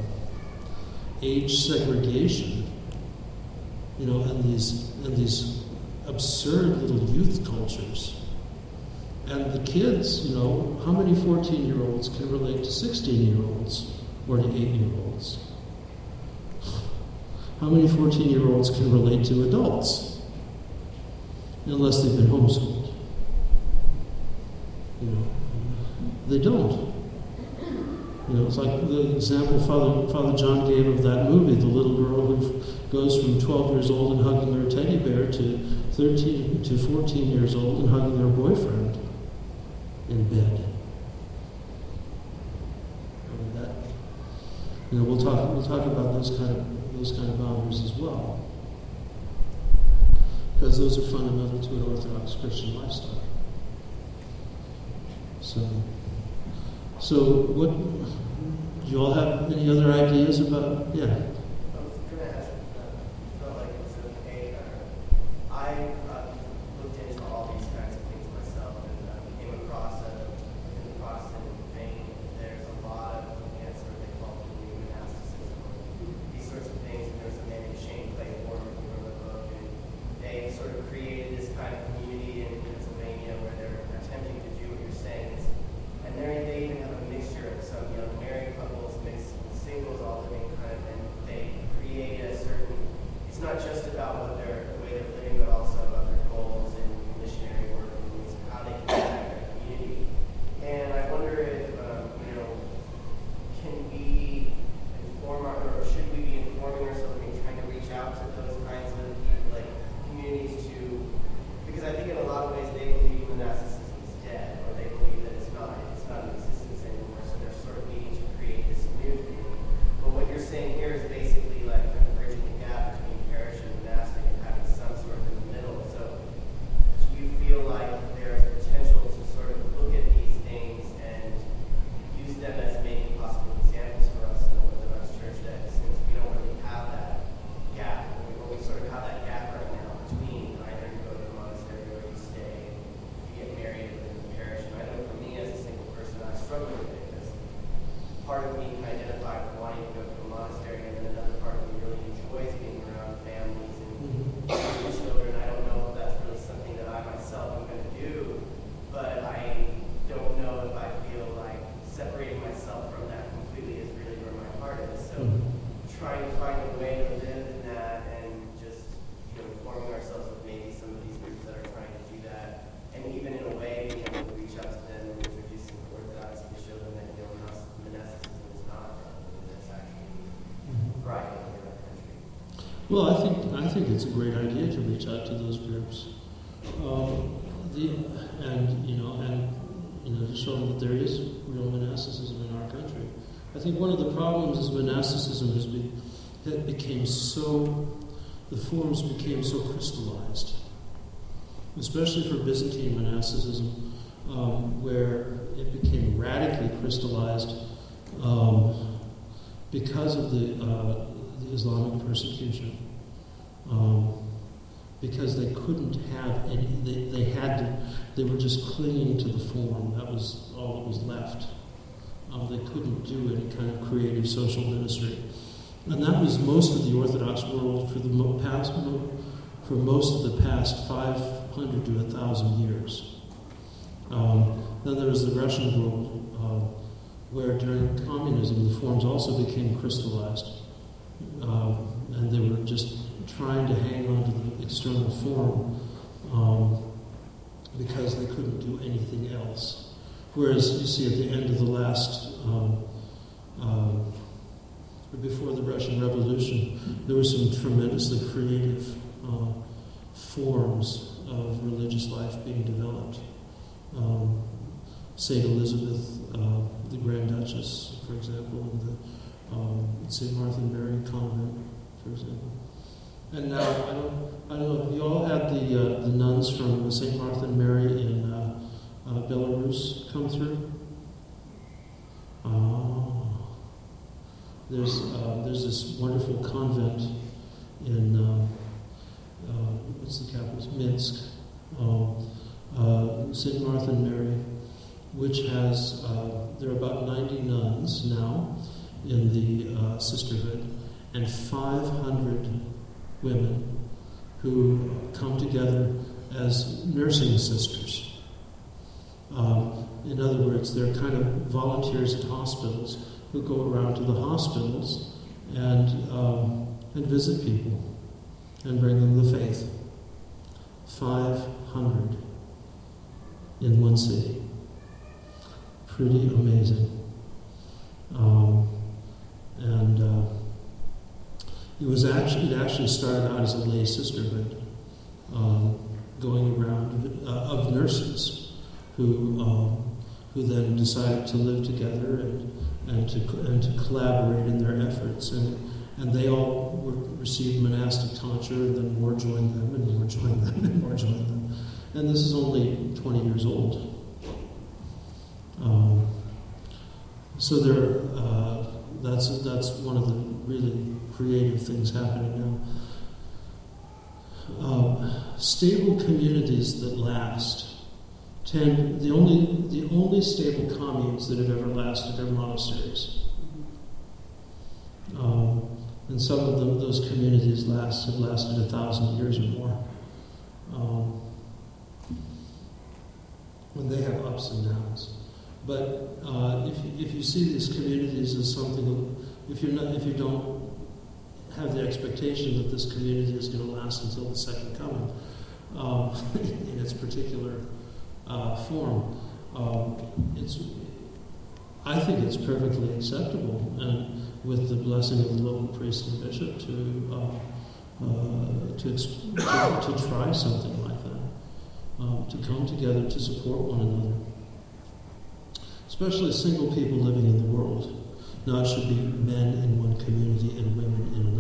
age segregation, and these absurd little youth cultures. And the kids, how many 14-year-olds can relate to 16-year-olds or to 8-year-olds? How many 14-year-olds can relate to adults? Unless they've been homeschooled. They don't. It's like the example Father John gave of that movie, the little girl who goes from 12 years old and hugging her teddy bear to 13 to 14 years old and hugging her boyfriend in bed. We'll talk about those kind of boundaries as well, because those are fundamental to an Orthodox Christian lifestyle. So what, do you all have any other ideas about, yeah? I was going to ask, felt like it was okay, I looked into all these kinds of things myself, and came across in the Protestant vein, there's a lot of against what they call the new monasticism, these sorts of things, and there's a man named Shane Claiborne who wrote a book, and they sort of created this kind of community in Pennsylvania where they're attempting to do what you're saying. And they even have a mixture of some young married couples mixed with singles, all living kind of, and they create a certain, it's not just about the way they're living, but also about their goals and missionary work and how they can impact their community. And I wonder if, can we inform or should we be informing ourselves and trying to reach out to those kinds of communities because I think in a lot of ways they believe monasticism is dead, or they believe that it's not in existence anymore, so they're sort of needing to create this new thing. But what you're saying here is basically like kind of bridging the gap between parish and monastic and having some sort of in the middle. So do you feel like there's potential to sort of look at these things and use them as maybe possible examples for us in the Orthodox Church, that since we don't really have that gap, or we sort of have that gap right now between either you go to the monastery or you stay, you get married in the parish. And I know for me as a single person, I struggle with it because part of me can identify with wanting to go to a monastery, and then another part of me really enjoys being around families and children. I don't know if that's really something that I myself am going to do, but I don't know if I feel like separating myself from that completely is really where my heart is. So trying to find a way to live in that and just informing ourselves with maybe some of these groups that are trying to do that, and even in a way being able to reach out to them and introduce them to Orthodoxy to show them that monasticism is not that's actually thriving in our country. Well, I think it's a great idea to reach out to those groups, to show them that there is real monasticism in our country. I think one of the problems is monasticism the forms became so crystallized. especially for Byzantine monasticism, where it became radically crystallized because of the Islamic persecution. Because they couldn't have any, they were just clinging to the form. That was all that was left. They couldn't do any kind of creative social ministry. And that was most of the Orthodox world for most of the past 500 to 1,000 years. Then there was the Russian world, where during communism the forms also became crystallized. And they were just trying to hang on to the external form because they couldn't do anything else. Whereas you see at the end of the last, before the Russian Revolution, there were some tremendously creative forms of religious life being developed. St. Elizabeth, the Grand Duchess, for example, and the St. Martha and Mary Convent, for example. And now, I don't know, you all had the nuns from St. Martha and Mary in Belarus come through? There's this wonderful convent in, what's the capital? Minsk. St. Martha and Mary, which has, there are about 90 nuns now in the sisterhood, and 500 women who come together as nursing sisters. In other words, they're kind of volunteers at hospitals who go around to the hospitals and visit people and bring them the faith. 500 in one city. Pretty amazing. It actually started out as a lay sisterhood, going around of nurses who then decided to live together and to collaborate in their efforts, and they all received monastic tonsure, and then more joined them, and more joined them, and more joined them, and this is only 20 years old. So that's one of the really creative things happening now. Stable communities that last the only stable communes that have ever lasted are monasteries. And some of those communities have lasted 1,000 years or more. And they have ups and downs. But if you see these communities as something, if you don't have the expectation that this community is going to last until the second coming, in its particular form, I think it's perfectly acceptable, and with the blessing of the local priest and bishop to try something like that, to come together to support one another. Especially single people living in the world. Now it should be men in one community and women in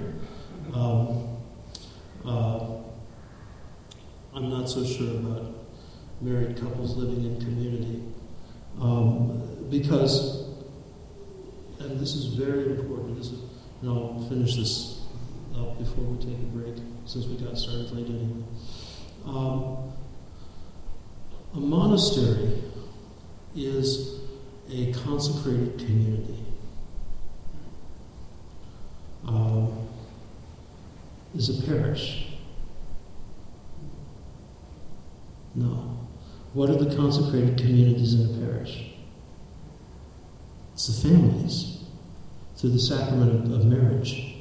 another. I'm not so sure about married couples living in community because, and this is very important, and I'll finish this up before we take a break, since we got started late anyway. A monastery is a consecrated community. Is a parish? No. What are the consecrated communities in a parish? It's the families, through the sacrament of marriage.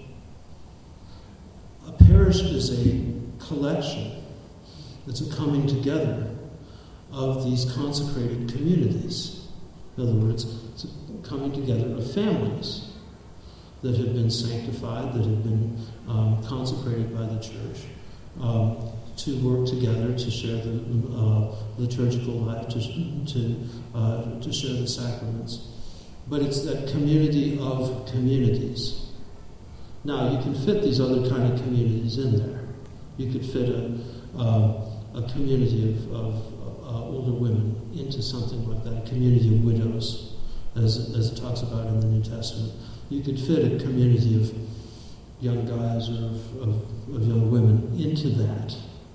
A parish is a collection, it's a coming together of these consecrated communities. In other words, it's a coming together of families that have been sanctified, that have been consecrated by the church, to work together to share the liturgical life, to share the sacraments. But it's that community of communities. Now, you can fit these other kind of communities in there. You could fit a a community of older women into something like that, a community of widows, as it talks about in the New Testament. You could fit a community of young guys or of young women into that.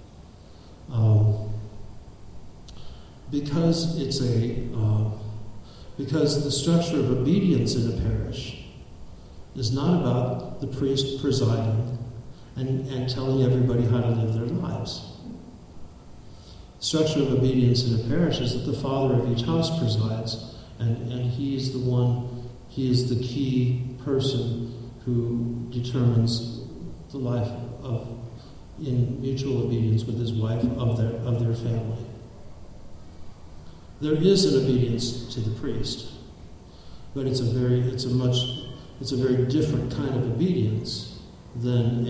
Because because the structure of obedience in a parish is not about the priest presiding and telling everybody how to live their lives. The structure of obedience in a parish is that the father of each house presides, and he is the key person who determines the life in mutual obedience with his wife of their family. There is an obedience to the priest, but it's a very different kind of obedience than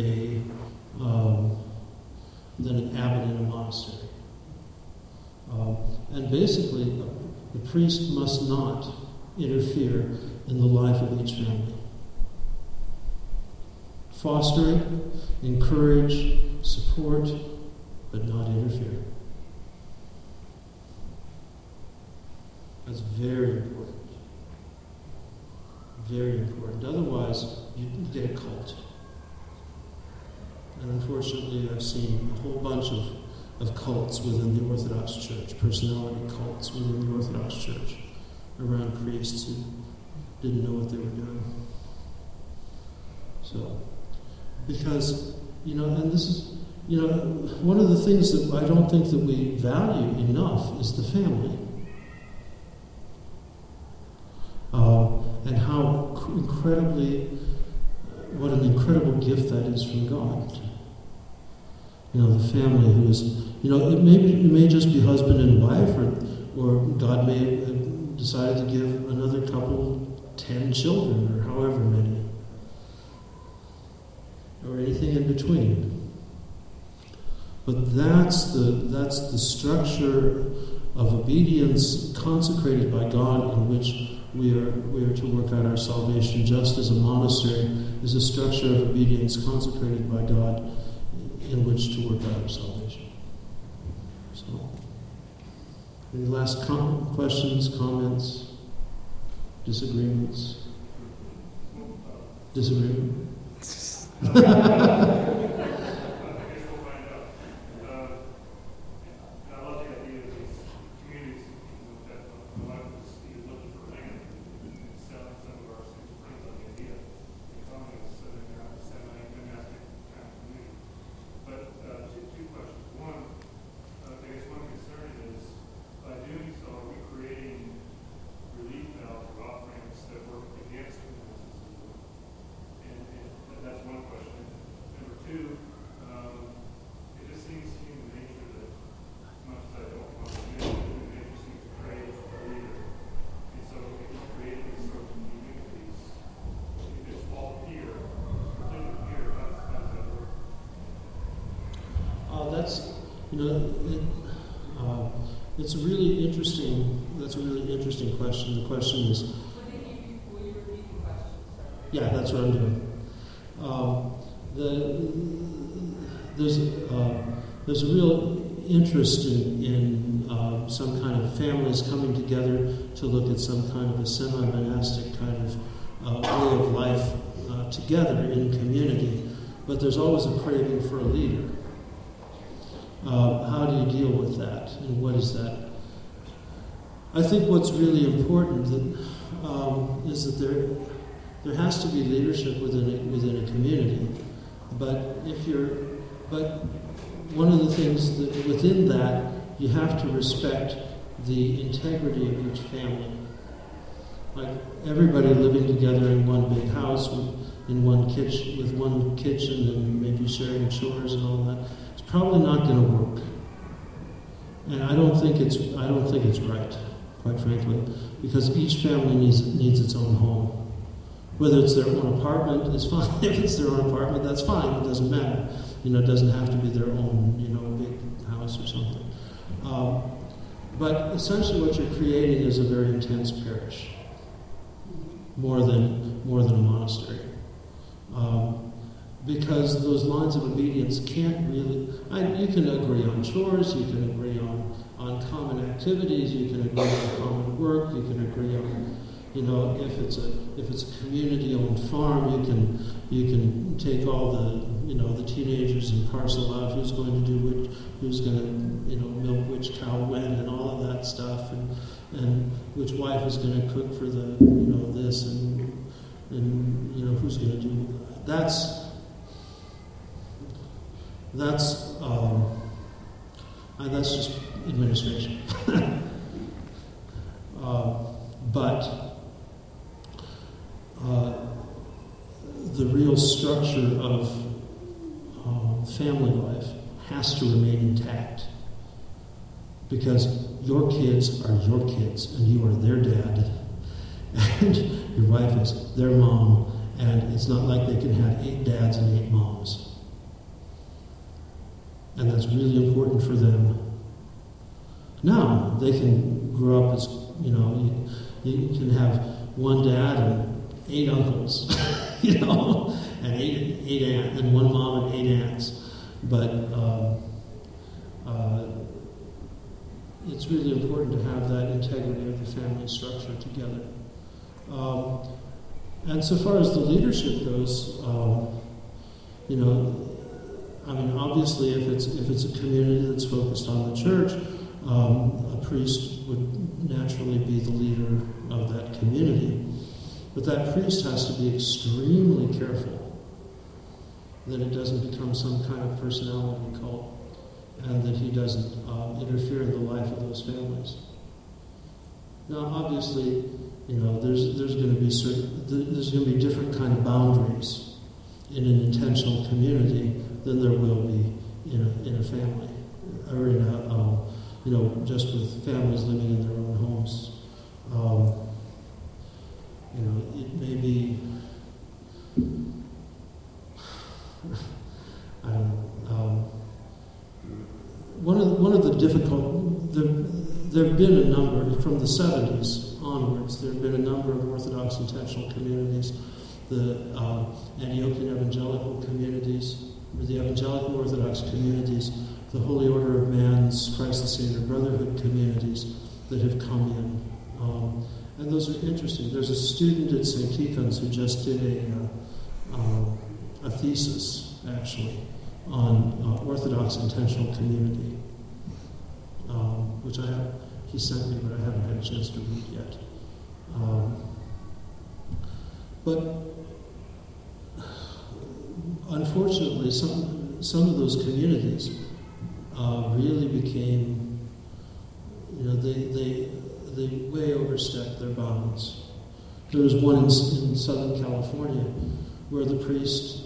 an abbot in a monastery. And basically, the priest must not interfere in the life of each family. Foster it, encourage, support, but not interfere. That's very important. Very important. Otherwise, you get a cult. And unfortunately, I've seen a whole bunch of cults within the Orthodox Church, personality cults within the Orthodox Church, around priests who didn't know what they were doing. So, because, and this is, one of the things that I don't think that we value enough is the family. And how what an incredible gift that is from God. The family who is, it may just be husband and wife, or God may have decided to give another couple 10 children, or however many, or anything in between. But that's the structure of obedience consecrated by God, in which we are to work out our salvation, just as a monastery is a structure of obedience consecrated by God in which to work out our salvation. So, any last questions, comments, disagreements? Disagreement? It's a really interesting. That's a really interesting question. The question is. Will you repeat the question? Yeah, that's what I'm doing. There's a real interest in some kind of families coming together to look at some kind of a semi-monastic kind of way of life together in community, but there's always a craving for a leader. How do you deal with that, and what is that? I think what's really important is that there has to be leadership within a community, but one of the things that within that you have to respect the integrity of each family. Like everybody living together in one big house with one kitchen and maybe sharing chores and all that. Probably not going to work, and I don't think it's right, quite frankly, because each family needs its own home. Whether it's their own apartment is fine. If it's their own apartment, that's fine. It doesn't matter. It doesn't have to be their own, big house or something. But essentially, what you're creating is a very intense parish, more than a monastery. because those lines of obedience can't really, you can agree on chores, you can agree on common activities, you can agree on common work, you can agree on, if it's a community-owned farm, you can take all the teenagers and parcel out who's going to milk which cow when and all of that stuff, and which wife is going to cook for the this and who's going to do that's just administration. But the real structure of family life has to remain intact, because your kids are your kids, and you are their dad, and your wife is their mom, and it's not like they can have 8 dads and 8 moms. And that's really important for them. Now, they can grow up as, you can have one dad and 8 uncles, and 8 aunts, and one mom and 8 aunts. But it's really important to have that integrity of the family structure together. And so far as the leadership goes, obviously if it's a community that's focused on the church, a priest would naturally be the leader of that community. But that priest has to be extremely careful that it doesn't become some kind of personality cult, and that he doesn't interfere in the life of those families. Now, obviously, there's going to be different kind of boundaries in an intentional community than there will be in a family, or in a just with families living in their own homes. It may be, I don't know. One of the difficult, there have been a number, from the 70s onwards, there have been a number of Orthodox intentional communities, the Antiochian Evangelical communities, or the Evangelical Orthodox communities, the Holy Order of Man's Christ the Savior Brotherhood communities that have come in. And those are interesting. There's a student at St. Tikhon's who just did a thesis, actually, on Orthodox intentional community, which he sent me, but I haven't had a chance to read yet. But unfortunately, some of those communities really became, they way overstepped their bounds. There was one in Southern California where the priest,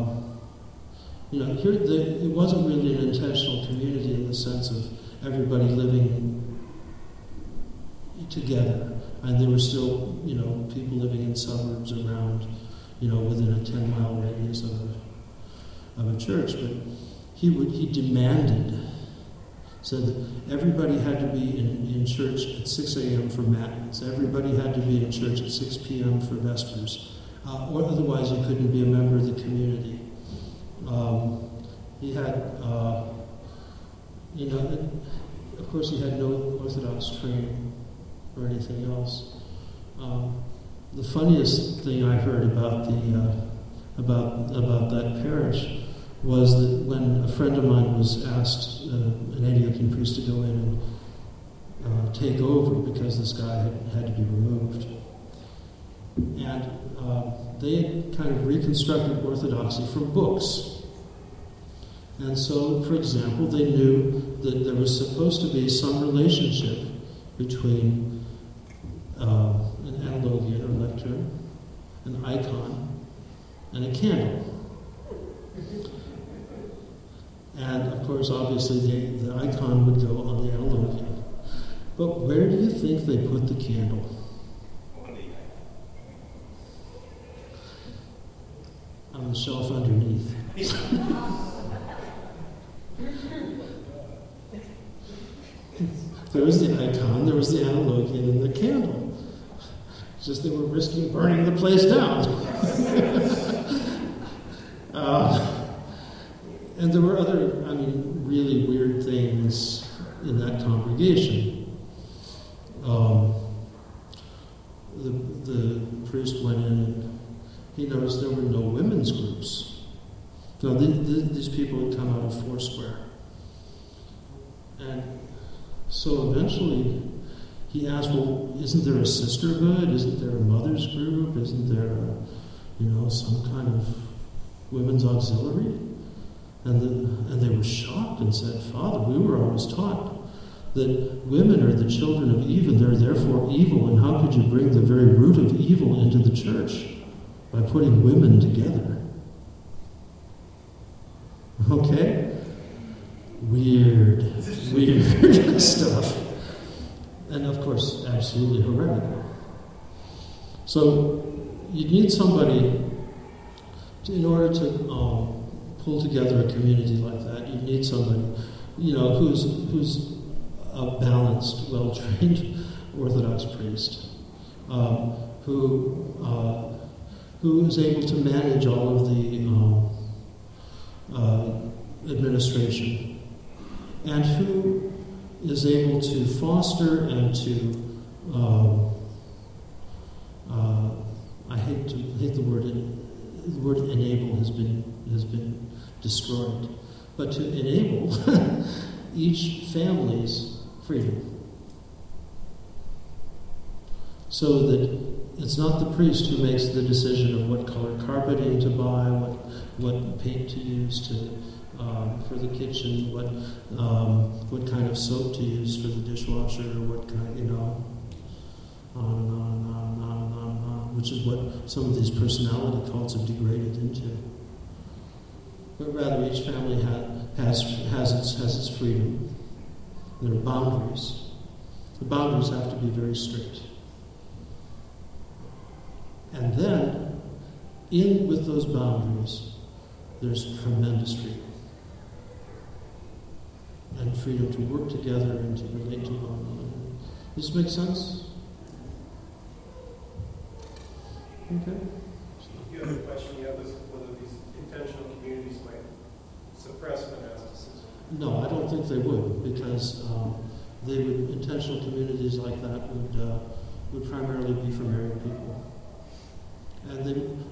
it wasn't really an intentional community in the sense of everybody living together, and there were still, people living in suburbs around, within a 10-mile radius of a church. But he demanded, said that everybody had to be in church at 6 a.m. for matins. Everybody had to be in church at 6 p.m. for vespers, or otherwise you couldn't be a member of the community. He had, of course, he had no Orthodox training or anything else. The funniest thing I heard about that parish was that when a friend of mine was asked, an Antiochian priest, to go in and take over because this guy had to be removed, and they had kind of reconstructed Orthodoxy from books. And so, for example, they knew that there was supposed to be some relationship between an analogian or lectern, an icon, and a candle. And, of course, obviously, the icon would go on the analogian. But where do you think they put the candle? On the shelf underneath. There was the icon, there was the analogian, and the candle. It's just they were risking burning the place down. And there were other, really weird things in that congregation. The priest went in and he noticed there were no women's groups. Now, these people had come out of Foursquare. And so eventually he asked, well, isn't there a sisterhood? Isn't there a mother's group? Isn't there some kind of women's auxiliary? And they were shocked and said, Father, we were always taught that women are the children of Eve and they're therefore evil, and how could you bring the very root of evil into the church by putting women together? Okay? Weird stuff. And of course, absolutely heretical. So you need somebody in order to pull together a community like that. You need somebody, who's a balanced, well-trained Orthodox priest, who is able to manage all of the administration, and who is able to foster and to I hate the word enable has been destroyed, but to enable each family's freedom, so that it's not the priest who makes the decision of what color carpeting to buy, what paint to use for the kitchen, what kind of soap to use for the dishwasher, what kind, on and on and on and on and on and on, which is what some of these personality cults have degraded into. But rather, each family has its freedom. There are boundaries. The boundaries have to be very strict. And then, with those boundaries, there's tremendous freedom. And freedom to work together and to relate to one another. Does this make sense? Okay. The other question you have is whether these intentional communities might suppress monasticism. No, I don't think they would, because intentional communities like that would primarily be for married people. And they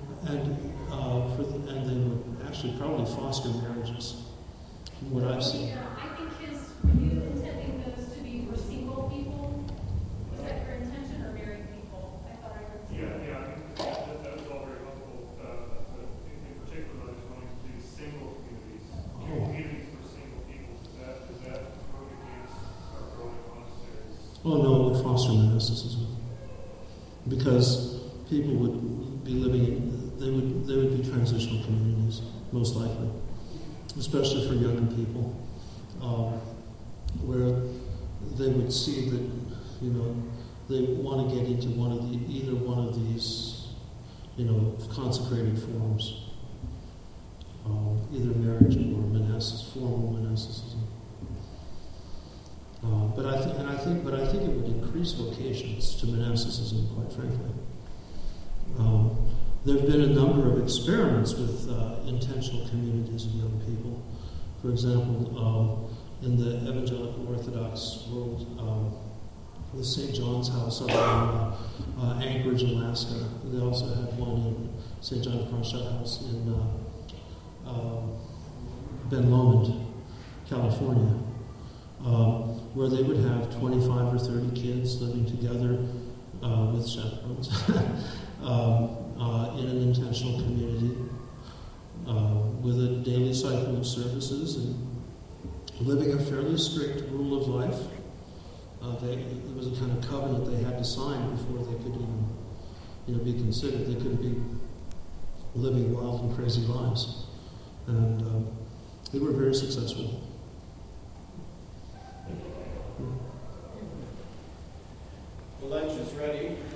would actually probably foster marriages, from what I've seen. Yeah, I think were you intending those to be for single people? Was that your intention, or married people? I thought I heard single. Yeah, that was all very helpful. But in particular, I was wanting to do single communities. Communities for single people. Does that work against our growing monasteries? Oh no, it would foster monasticism, because people would be living they would be transitional communities, most likely, especially for younger people, where they would see that they want to get into either one of these consecrated forms, either marriage or formal monasticism. But I think it would increase vocations to monasticism, quite frankly. There have been a number of experiments with intentional communities of young people. For example, in the Evangelical Orthodox world, the St. John's House up in Anchorage, Alaska. They also had one in St. John Kronstadt House in Ben Lomond, California, where they would have 25 or 30 kids living together with chaperones in an intentional community with a daily cycle of services and living a fairly strict rule of life. There was a kind of covenant they had to sign before they could even be considered. They couldn't be living wild and crazy lives. And they were very successful.